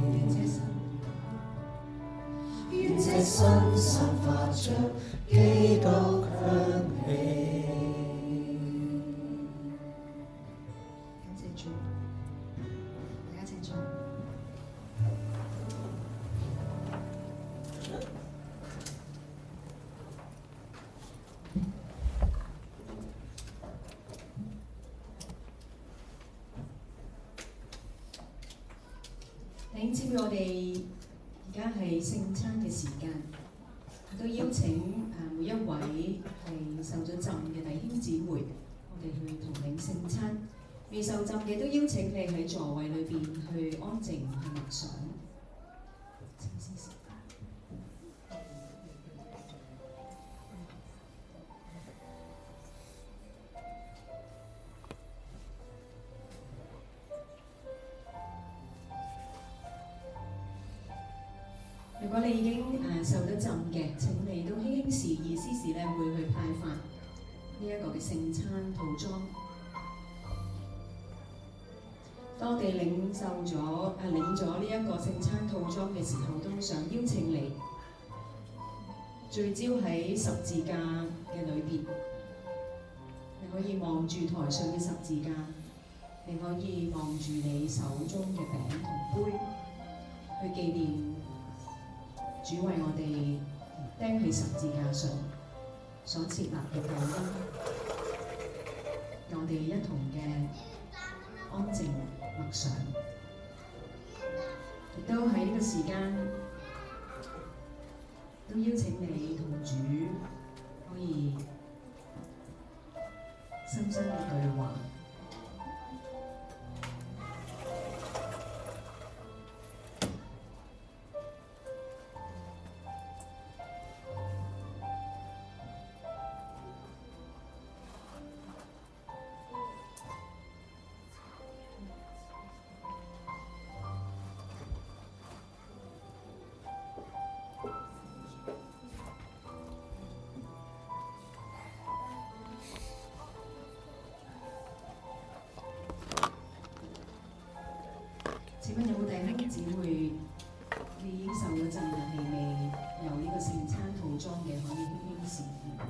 願這生散發着基督香氣。 感謝主，大家請坐。 弟兄姊妹，我哋而家係聖餐嘅時間，都邀請每一位係受咗浸嘅弟兄姊妹，我哋去同領聖餐。未受浸嘅都邀請你喺座位裏邊去安靜去默想。如果你已經受咗浸嘅，請你都輕輕時意思時咧會去派發呢一個嘅聖餐套裝。 當我哋領咗呢一個聖餐套裝嘅時候，都想邀請你聚焦喺十字架嘅裏邊。你可以望住台上嘅十字架，你可以望住你手中嘅餅同杯，去紀念主為我哋釘喺十字架上所設立嘅救恩。我哋一同嘅安靜默想，亦都喺呢個時間，都邀請你同主可以深深嘅對話。請問有冇弟兄姊妹你已經受咗浸，但係未有呢個聖餐套裝嘅，可以輕輕示意。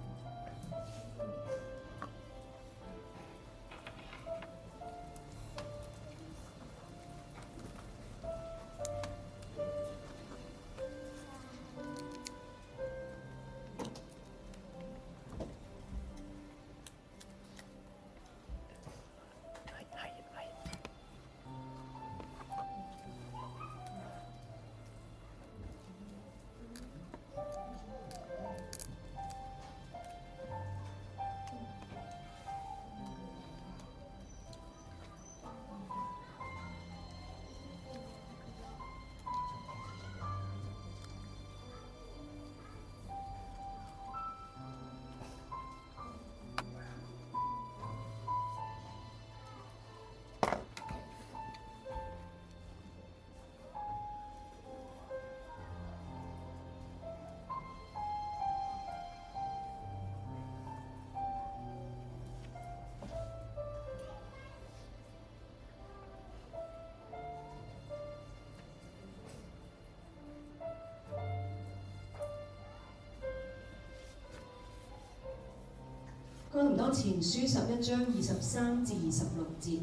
哥林多前書11章23至26節，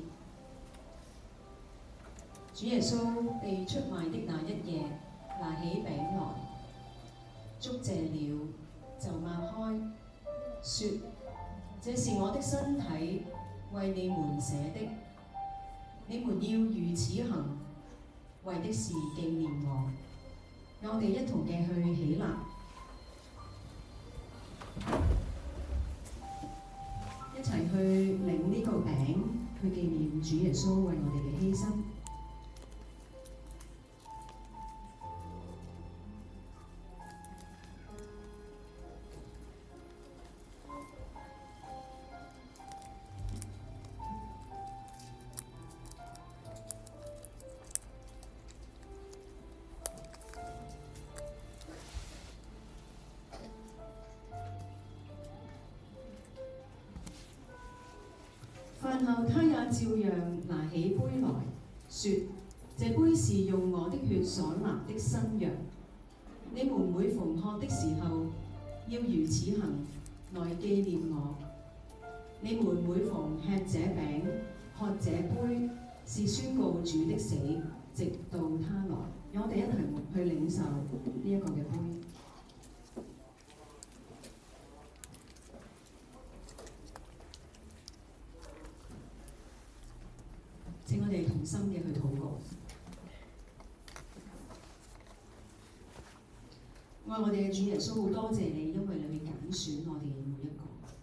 主耶穌被出賣的那一夜，拿起餅來，祝謝了，就擘開，說：這是我的身體，為你們捨的，你們要如此行，為的是紀念我。我哋一同嘅去起立。一齊去領呢個餅，去紀念主耶穌為我哋嘅犧牲。飯後，他也照樣拿起杯來，說：這杯是用我的血所立的新約。你們每逢喝的時候，要如此行，來紀念我。你們每逢吃這餅、喝這杯，是宣告主的死，直到他來。讓我哋一同去領受呢一個嘅杯。請我哋同心嘅去禱告。愛我哋嘅主耶穌，好多謝你，因為你會揀選我哋每一個。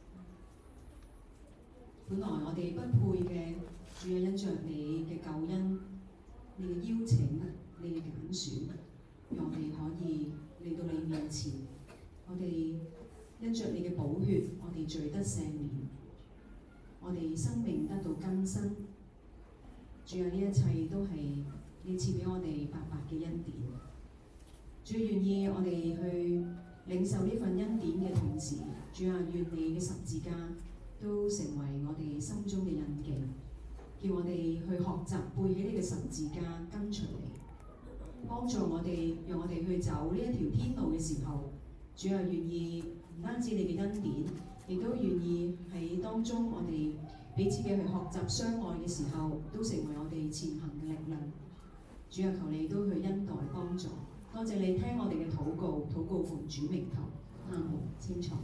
本來我哋不配嘅，主啊，因着你嘅救恩、你嘅邀請、你嘅揀選，讓我哋可以嚟到你面前。我哋因着你嘅寶血，我哋罪得赦免，我哋生命得到更新。主啊，呢一切都係你賜俾我哋白白嘅恩典。主，願意我哋去領受呢份恩典嘅同時，主啊，願你嘅十字架都成為我哋心中嘅印記， 叫我哋去學習背起你嘅十字架，跟隨你，幫助我哋，讓我哋去走呢一條天路嘅時候，主啊，願意唔單止你嘅恩典，亦都願意喺當中我哋彼此嘅去學習相愛嘅時候，都成為我哋前行嘅力量。主啊，求你都去恩待幫助，多謝你聽我哋嘅禱告，禱告奉主名求，阿門。清楚。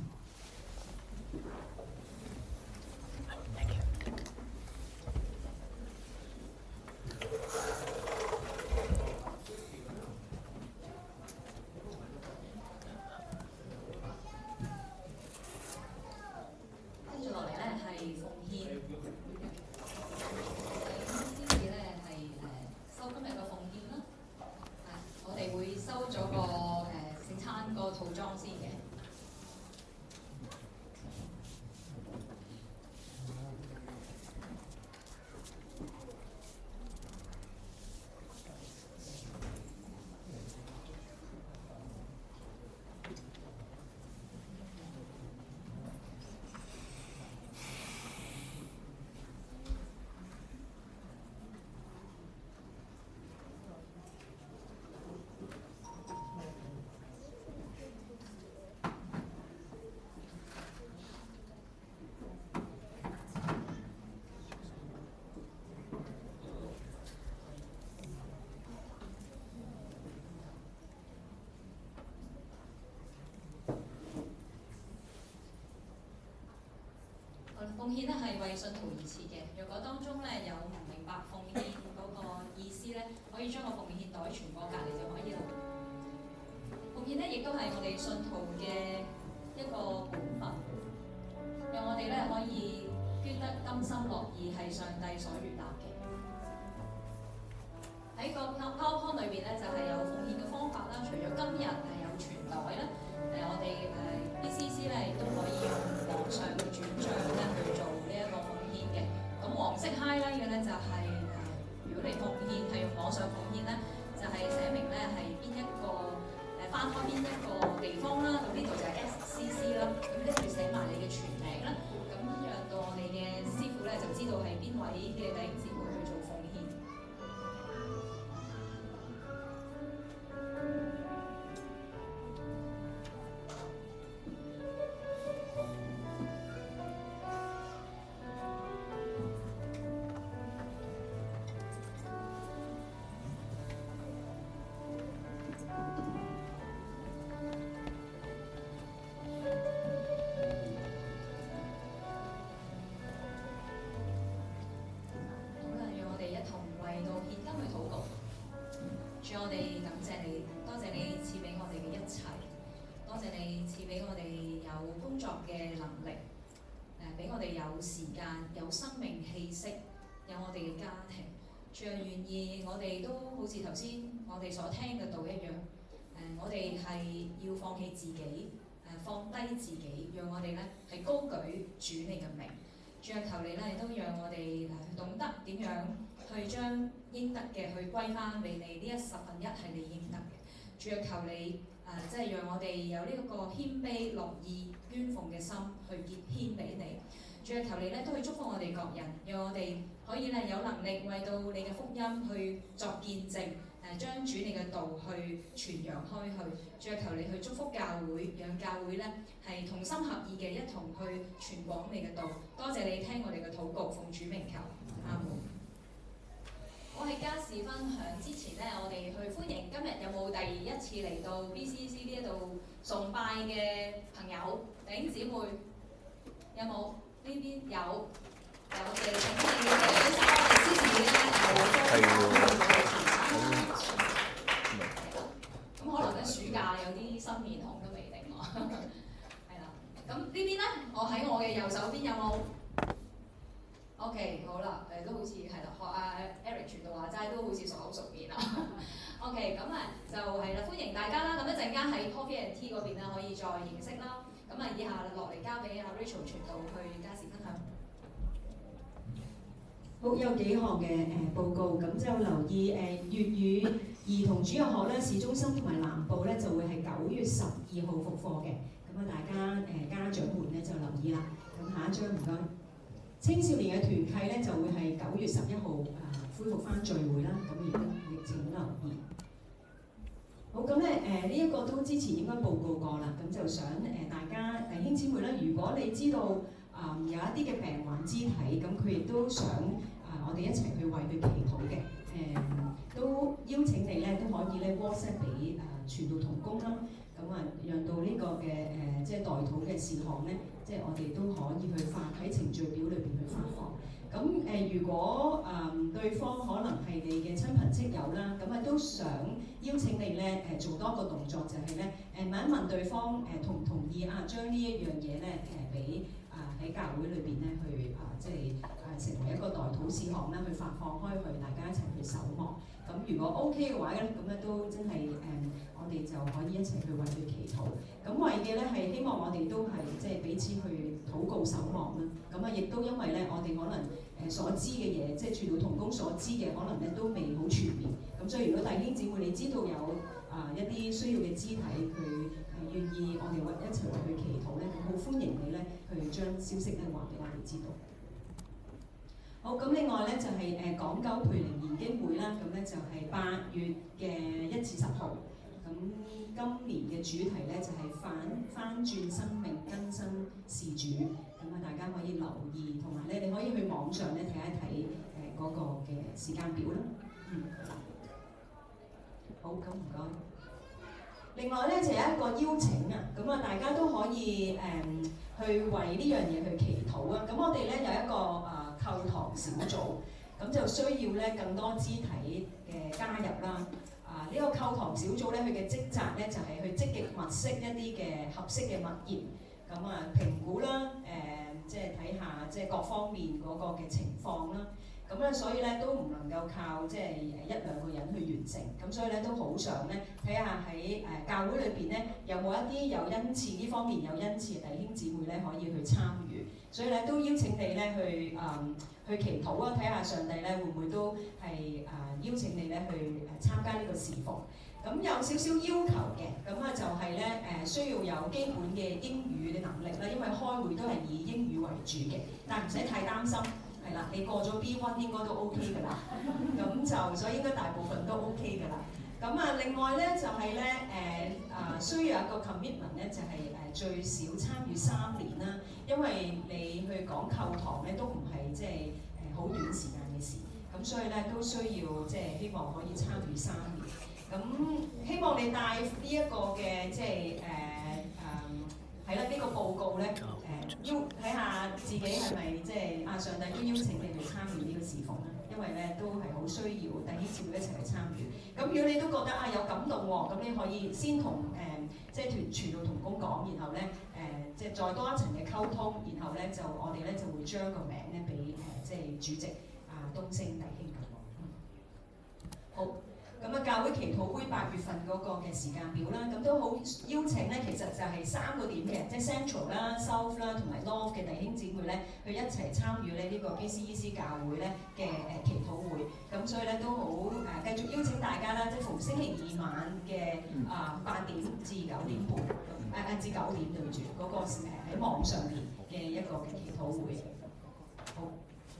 跟住落嚟咧係奉獻，先至咧係收今日嘅奉獻啦。我哋會收咗個聖餐個套裝先嘅。奉獻咧係為信徒而設嘅。若果當中咧有唔明白奉獻嗰個意思咧，可以將個奉獻袋傳過隔離就可以啦。奉獻咧亦都係我哋信徒嘅一個本分，讓我哋咧可以捐得甘心樂意，係上帝所悅納嘅。喺個 PowerPoint 裏邊咧就係有奉獻嘅方法啦。除咗今日係有傳袋啦，我哋BCC 咧亦都可以用網上嘅轉帳咧去做呢一個奉獻嘅。咁黃色 highlight 嘅咧就係如果你奉獻係用網上奉獻咧，就係寫明咧係邊一個翻開邊一個地方啦。咁呢度就係 SCC 啦。咁跟住寫埋你嘅全名啦。咁讓到我哋嘅師傅咧就知道係邊位嘅弟兄姊妹去做奉獻。主，我哋感謝你，多謝你賜俾我哋嘅一切，多謝你賜俾我哋有工作嘅能力，俾我哋有時間、有生命氣息，有我哋嘅家庭。主啊，願意我哋都好似頭先我哋所聽嘅道一樣，我哋係要放棄自己，放低自己，讓我哋咧係高舉主你嘅名。主啊，求你咧都讓我哋懂得點樣去將應得嘅去歸翻俾你，呢一十分一係你應得嘅。主啊，求你即係讓我哋有呢一個謙卑樂意捐奉嘅心去獻俾你。主啊，求你咧都去祝福我哋各人，讓我哋可以咧有能力為到你嘅福音去作見證，將主你嘅道去傳揚開去。主啊，求你去祝福教會，讓教會咧係同心合意嘅一同去傳廣你嘅道。多謝你聽我哋嘅禱告，奉主名求，阿門。我喺家事分享之前咧，我哋去歡迎今日有冇第一次嚟到 BCC 呢一度崇拜嘅朋友弟兄姊妹，有冇？呢邊有，我哋請你哋舉手，我哋支持咧咁可能咧暑假有啲新面孔都未定喎，係啦。咁呢邊咧，我喺我嘅右手邊有冇 ？OK， 好啦，都好似係啦，學阿 Eric 傳道話齋都好似熟口熟面啦。OK， 咁就係啦，歡迎大家啦。咁一陣間喺 Coffee and Tea 嗰邊咧可以再認識啦。咁以下落嚟交俾阿 Rachel 傳道去家事分享。 好，有幾項嘅報告，咁就留意粵語兒童主日學咧，市中心同埋南部咧就會係9月12號復課嘅。咁大家家長們咧就留意啦。咁下一張唔該。 青少年嘅團契咧就會係9月11號恢復翻聚會啦，咁而家亦請留意。好，咁咧呢一個都之前應該報告過啦，咁就想大家弟兄姊妹咧，如果你知道有一啲嘅病患肢體，咁佢亦都想我哋一齊去為佢祈禱嘅，都邀請你咧都可以咧 WhatsApp 俾傳道同工啦，咁讓到呢個嘅即係代禱嘅事項咧，即係我哋都可以去發喺程序表裏邊去發放。咁如果對方可能係你嘅親朋戚友啦，咁都想邀請你咧做多個動作，就係咧問一問對方同唔同意將呢一樣嘢咧俾喺教會裏邊咧去即係成為一個代禱事項啦，去發放開去，大家一齊去守望。咁如果 OK 嘅話咧，咁咧都真係我哋就可以一齊去為佢祈禱。咁為嘅咧係希望我哋都係即係彼此去禱告守望啦。咁亦都因為咧我哋可能所知嘅嘢，即係傳道同工所知嘅，可能咧都未好全面。咁所以如果弟兄姊妹你知道有一啲需要嘅肢體，佢願意我哋一齊為佢祈禱咧，咁好歡迎你咧去將消息咧話俾我哋知道。好，咁另外咧就係港九培靈研經會啦，咁咧就係8月嘅1至10號。咁今年嘅主題咧就係翻轉生命更新事主，咁大家可以留意，同埋咧你可以去網上咧睇一睇嗰個嘅時間表啦。好，咁唔該。另外咧就有一個邀請咁大家都可以去為呢樣嘢去祈禱啊。咁我哋咧有一個購堂小組，咁就需要咧更多肢體嘅加入啦。呢個購堂小組咧，佢嘅職責咧就係去積極物色一啲嘅合適嘅物業，咁評估啦，即係睇下即係各方面嗰個嘅情況啦。咁咧所以咧都唔能夠靠即係1、2個人去完成，咁所以咧都好想咧睇下喺教會裏邊咧有冇一啲有恩賜呢方面有恩賜嘅弟兄姊妹咧可以去參與，所以咧都邀請你咧去祈禱啊，睇下上帝咧會唔會都係邀請你咧去參加呢個侍奉。咁有少少要求嘅，咁就係咧需要有基本嘅英語嘅能力啦，因為開會都係以英語為主嘅，但唔使太擔心。係啦，你過咗 B1 應該都 OK 㗎啦，咁就所以應該大部分都 OK 㗎啦。咁另外咧就係咧需要有一個 commitment 咧，就係最少參與3年啦，因為你去講購堂咧都唔係即係好短時間嘅事，咁所以咧都需要即係希望可以參與3年。咁希望你帶呢一個嘅即係係啦，呢個報告咧要睇下自己係咪即係上帝都邀請你去參與呢個侍奉啦，因為咧都係好需要弟兄姊妹一齊去參與。咁如果你都覺得有感動喎，咁你可以先同即係傳道同工講，然後咧即係再多一層嘅溝通，然後咧我哋咧就會將個名咧俾即係主席東升弟兄咁。好。咁教會祈禱會8月份嗰個嘅時間表啦，咁都好邀請咧，其實就係3個點嘅，即係 Central 啦、South 啦同埋 North 嘅弟兄姊妹咧，去一齊參與咧呢個 BCEC 教會咧嘅祈禱會。咁所以咧都好繼續邀請大家啦，即係逢星期2晚嘅8點至9點半，至9點對住嗰個喺網上面嘅一個嘅祈禱會。好。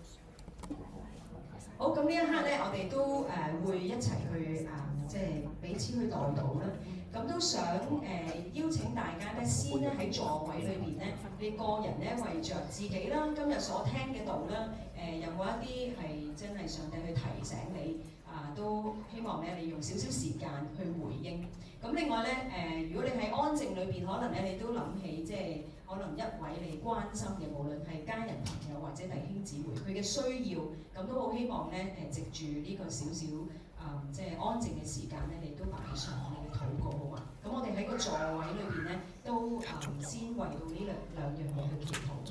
好，咁呢一刻咧，我哋都會一齊去即係彼此去代禱啦。咁都想邀請大家咧，先咧喺座位裏邊咧，你個人咧為着自己啦，今日所聽嘅道啦，有冇一啲係真係上帝去提醒你都希望咧你用少少時間去回應。咁另外咧如果你喺安靜裏邊，可能咧你都諗起即係可能一位你關心嘅，無論係家人朋友或者弟兄姊妹，佢嘅需要，咁都好希望咧藉住呢個少少即係安靜嘅時間咧，你都擺上你嘅禱告好嘛？咁我哋喺個座位裏邊咧，都先為到呢兩樣嘢去祈禱。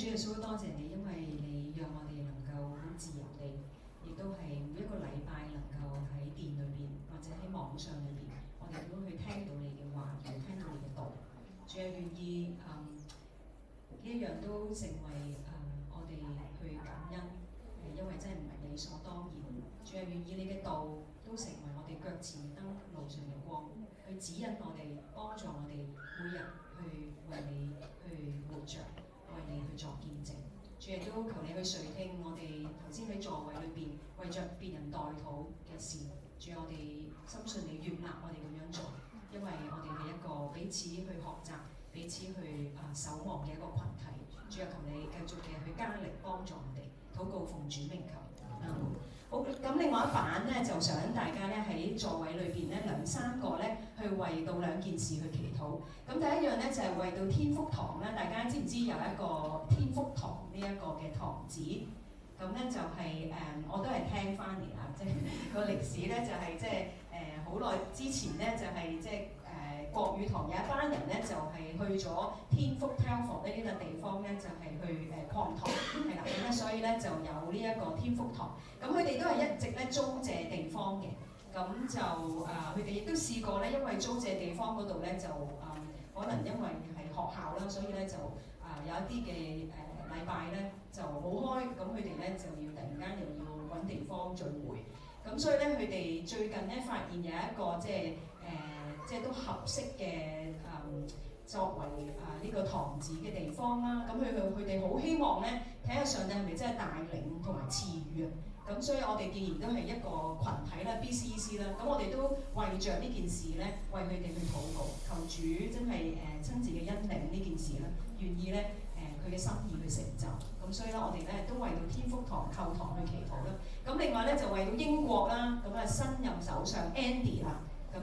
主耶穌，多謝你，因為你讓我哋能夠好自由地，亦都係每一個禮拜能夠喺殿裏邊或者喺網上裏邊，我哋都去聽到你嘅話語，聽到你嘅道。主係願意呢一樣都成為我哋去感恩，因為真係唔係理所當然。主係願意你嘅道都成為我哋腳前嘅燈，路上嘅光，去指引我哋，幫助我哋每日去為你去活着。為你去作見證，主亦都求你去垂聽我哋頭先喺座位裏邊為着別人代禱嘅事，主我哋深信你悅納我哋咁樣做，因為我哋係一個彼此去學習、彼此去守望嘅一個群體。主啊，求你繼續嘅去加力幫助我哋，禱告奉主名求。好，咁另外一版咧，就想大家咧喺座位裏邊咧兩三個咧去為到兩件事去祈禱。咁第一樣咧就係為到天福堂咧，大家知唔知有一個天福堂呢一個嘅堂址？咁咧就係我都係聽翻嚟啦，即係個歷史咧就係即係好耐之前咧就係即係國語堂有一班人咧就係去咗天福 Telford 呢個地方咧就係去擴堂，係啦，咁咧所以咧就有呢一個天福堂。咁佢哋都係一直咧租借地方嘅，咁就佢哋亦都試過咧，因為租借地方嗰度咧就可能因為係學校啦，所以咧就有一啲嘅禮拜咧就冇開，咁佢哋咧就要突然間又要揾地方聚會，咁所以咧佢哋最近咧發現有一個即係都合適嘅作為呢個堂址嘅地方啦。咁佢哋好希望咧睇下上帝係咪真係帶領同埋賜予啊。咁所以我哋既然都係一個群體啦 ，BCEC 啦，咁我哋都為着呢件事咧，為佢哋去禱告，求主真係親自嘅引領呢件事啦，願意咧佢嘅心意去成就。咁所以咧，我哋咧都為到天福堂購堂去祈禱啦。咁另外咧就為到英國啦，咁新任首相 Andy 啦，咁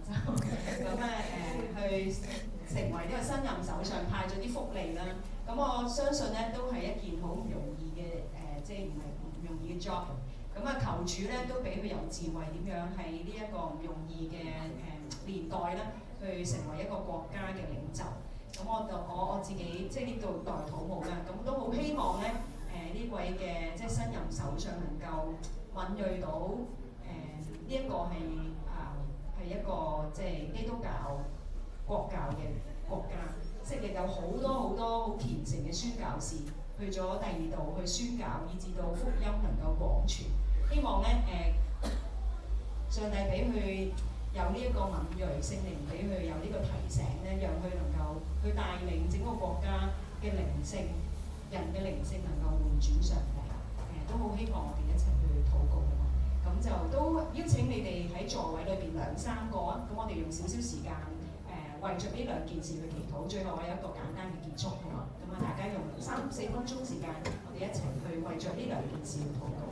去成為呢個新任首相，派咗啲福利啦。咁我相信咧都係一件好唔容易嘅即係唔係容易嘅 job， 求主咧都俾佢有智慧點樣喺呢一個唔容易嘅年代咧，去成為一個國家嘅領袖。咁我自己即係呢度代禱務啦，咁都好希望咧呢位嘅即係新任首相能夠敏鋭到呢一個係一個即係基督教國教嘅國家，昔日有好多好虔誠嘅宣教士去咗第二度去宣教，以至到福音能夠廣傳。希望咧上帝俾佢有呢一個敏鋭，聖靈俾佢有呢個提醒咧，讓佢能夠去帶領整個國家嘅靈性，人嘅靈性能夠換轉上嚟。都好希望我哋一齊去禱告。咁就都邀請你哋喺座位裏邊兩三個啊，咁我哋用少少時間為着呢兩件事去祈禱，最後我有一個簡單嘅結束，好嘛？咁大家用3-4分鐘時間，我哋一齊去為着呢兩件事去禱告。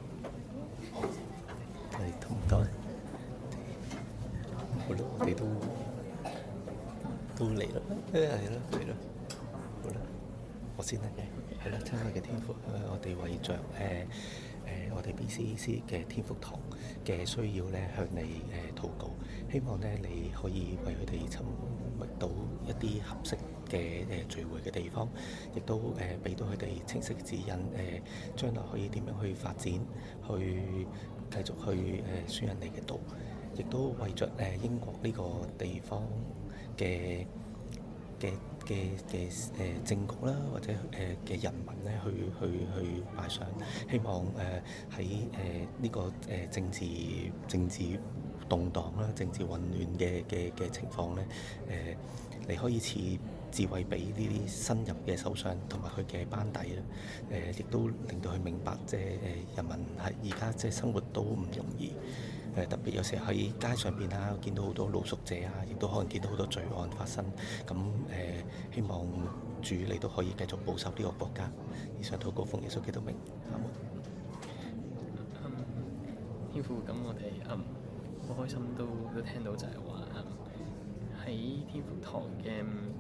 係同唔該，好啦，我哋都嚟啦，嚟啦，好啦，我先啦，係啦，親愛嘅天父，我哋為着我哋 BCEC 嘅天福堂嘅需要咧，向你禱告，希望咧你可以為佢哋尋覓到一啲合適嘅聚會嘅地方，亦都俾到佢哋清晰嘅指引，將來可以點樣去發展，去繼續去宣揚你嘅道，亦都為着英國呢個地方嘅政局啦，或者嘅人民咧，去擺上，希望喺呢個政治動盪啦、政治混亂嘅情況咧，你可以賜智慧俾呢啲新入嘅首相同埋佢嘅班底啦，亦都令到佢明白，即係人民係而家即係生活都唔容易。特別有時喺街上邊啊，見到好多露宿者啊，亦都可能見到好多罪案發生。咁希望主你都可以繼續保守呢個國家。以上禱告奉耶穌基督名，阿門。 天父，咁我哋好開心都聽到就係話喺天福堂嘅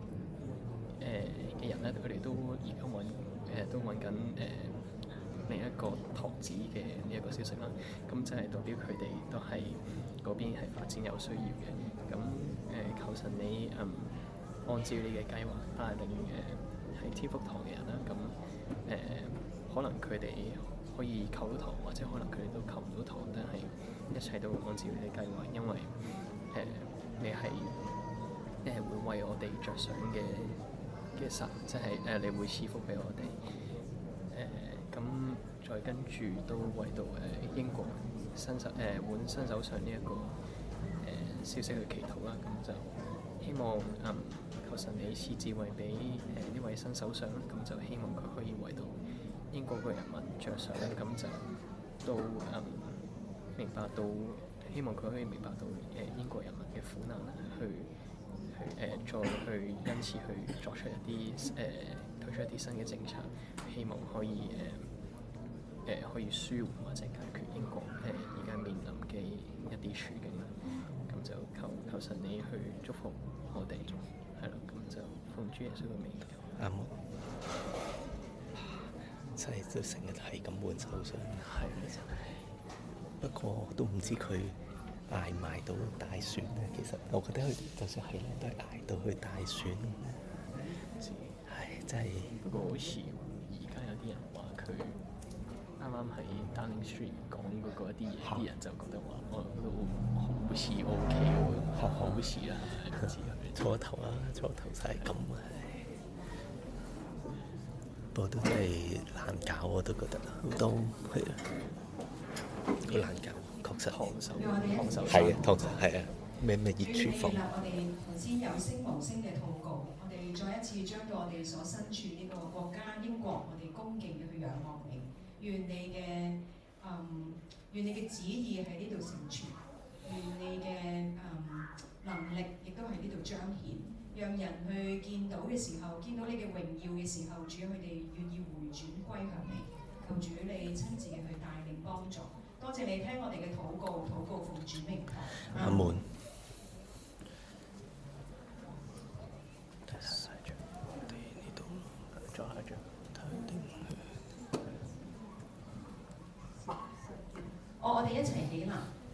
人咧，佢哋都而家都揾緊另一個堂址嘅呢一個消息啦，咁即係代表佢哋都係嗰邊係發展有需要嘅。咁求神你按照你嘅計劃帶領喺天福堂嘅人啦，咁可能佢哋可以求到堂，或者可能佢哋都求唔到堂，但係一切都會按照你嘅計劃，因為你係會為我哋着想嘅神，即係你會賜福俾我哋。咁再跟住都為到英國換新首相呢一個消息去祈禱啦。咁就希望求神你賜智慧俾呢位新首相，咁就希望佢可以為到英國嘅人民着想，咁就都明白到，希望佢可以明白到英國人民嘅苦難，再去因此去作出一啲推出一啲新嘅政策，希望可以可以舒緩或者解決英國而家面臨嘅一啲處境啦。咁就求神你去祝福我哋，係咯，咁就奉主耶穌嘅名求。 啱。真係都成日係咁換首相。 係嘅，真係。 不過都唔知佢捱唔捱到大選咧。其實我覺得佢就算係咧，都係捱到去大選。係真係。 不過好似而家有啲人話佢啱啱喺 Downing Street 講嗰個一啲嘢，啲人就覺得話我都好似 OK 喎，好似啦，唔知佢初頭就係咁啊！不過都真係難搞，我都覺得都係啊，好難搞，確實。燙手係啊，燙手係啊，咩熱廚房。 我哋頭先有聲無聲嘅禱告，我哋再一次將到我哋所身處呢個國家英國，我哋恭敬嘅去仰望你，願你嘅旨意喺呢度成全，願你嘅能力亦都喺呢度彰顯，讓人去見到嘅時候，見到你嘅榮耀嘅時候，主佢哋願意回轉歸向你，求主你親自嘅去帶領幫助。多謝你聽我哋嘅禱告奉主名求。 阿門。 我哋一齊起立。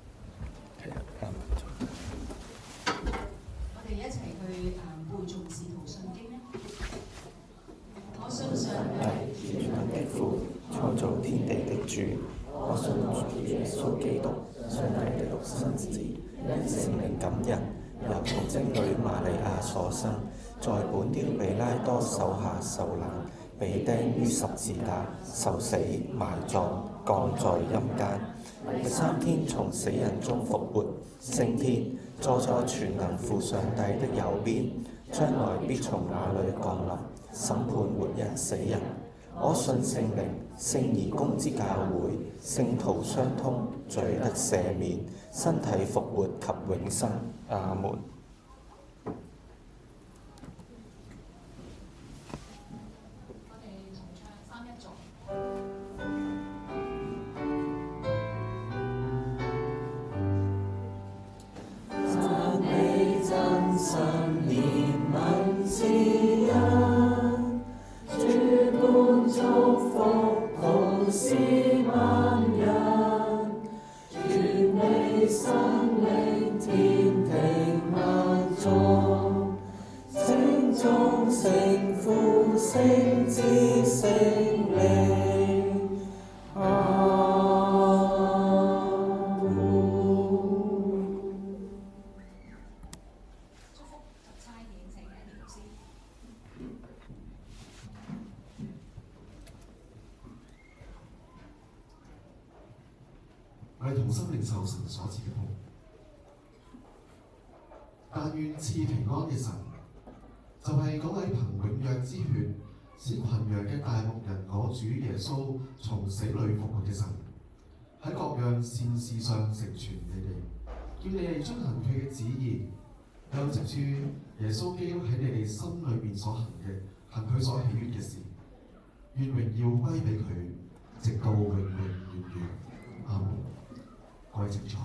我哋一齊去背誦《使徒信經》咧。我相信係全能的父，創造天地的主。我信主耶穌基督，上帝的獨生子，因聖靈感孕，由童貞女瑪利亞所生，在本丟彼拉多手下受難，被釘於十字架，受死，埋葬，降在陰間。第三天從死人中復活，升天，坐在全能父上帝的右邊，將來必從那裏降臨，審判活人死人。我信聖靈，聖而公之教會，聖徒相通，罪得赦免，身體復活及永生。阿門。 我哋同唱3一頌。 讚美真神憐憫之恩，主般祝福普施萬人，願你生靈天庭萬眾，聖眾聖父聖子聖靈，阿祝福及差遣請Andy牧師。 我哋同心領受神所賜嘅福，但願賜平安嘅神，就係嗰位憑永約之血，使群羊嘅大牧人我主耶穌從死裏復活嘅神，喺各樣善事上成全你哋，叫你哋遵行佢嘅旨意，又藉住耶穌基督喺你哋心裏面所行嘅，行佢所喜悅嘅事，願榮耀歸俾佢，直到永永遠遠。阿門。各位請坐。